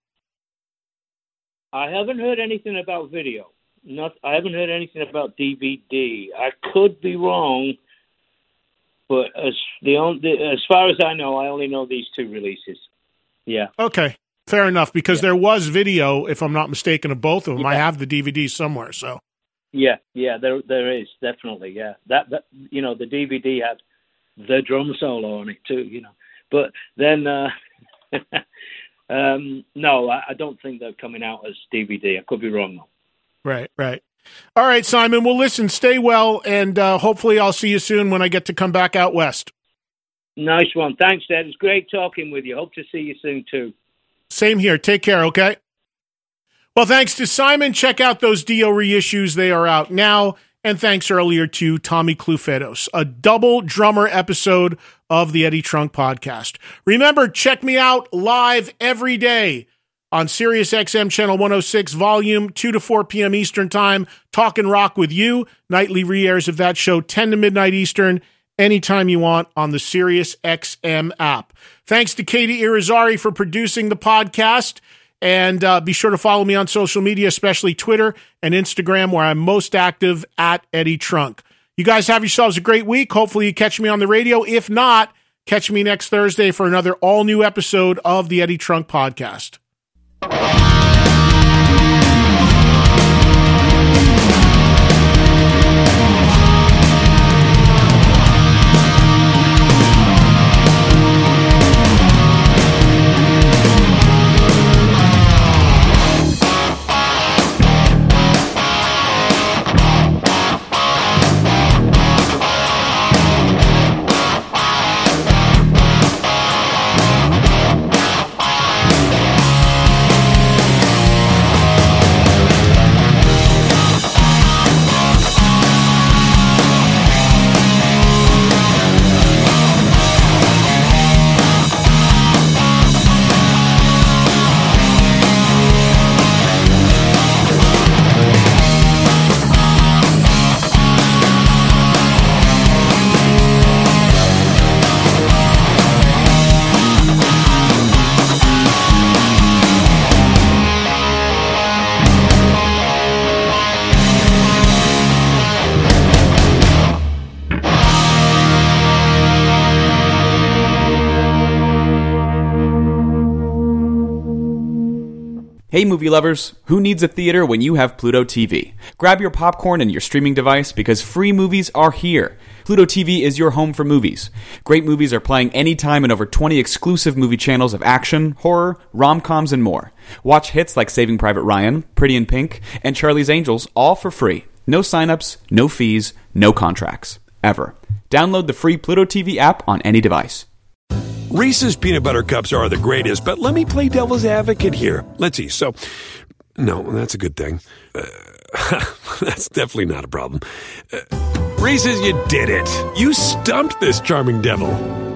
Speaker 11: I haven't heard anything about video. I haven't heard anything about DVD. I could be wrong. But as far as I know, I only know these two releases. Yeah.
Speaker 4: Okay. Fair enough, because there was video, if I'm not mistaken, of both of them. Yeah. I have the DVD somewhere, so.
Speaker 11: Yeah, there is, definitely, yeah. That the DVD had the drum solo on it too, But then, no, I don't think they're coming out as DVD. I could be wrong, though.
Speaker 4: Right. All right, Simon. Well, listen, stay well, and hopefully I'll see you soon when I get to come back out west.
Speaker 11: Nice one. Thanks, Dad. It's great talking with you. Hope to see you soon, too.
Speaker 4: Same here. Take care, okay? Well, thanks to Simon. Check out those Dio reissues. They are out now. And thanks earlier to Tommy Clufetos, a double drummer episode of the Eddie Trunk Podcast. Remember, check me out live every day on Sirius XM Channel 106, Volume 2 to 4 p.m. Eastern Time, Talkin' Rock with you. Nightly re-airs of that show, 10 to midnight Eastern, anytime you want on the Sirius XM app. Thanks to Katie Irizarry for producing the podcast. And be sure to follow me on social media, especially Twitter and Instagram, where I'm most active at Eddie Trunk. You guys have yourselves a great week. Hopefully you catch me on the radio. If not, catch me next Thursday for another all-new episode of the Eddie Trunk Podcast.
Speaker 12: Hey movie lovers, who needs a theater when you have Pluto TV? Grab your popcorn and your streaming device because free movies are here. Pluto TV is your home for movies. Great movies are playing anytime in over 20 exclusive movie channels of action, horror, rom-coms, and more. Watch hits like Saving Private Ryan, Pretty in Pink, and Charlie's Angels all for free. No signups, no fees, no contracts. Ever. Download the free Pluto TV app on any device.
Speaker 1: Reese's Peanut Butter Cups are the greatest, but let me play devil's advocate here. Let's see. So, no, that's a good thing. That's definitely not a problem. Reese's, you did it. You stumped this charming devil.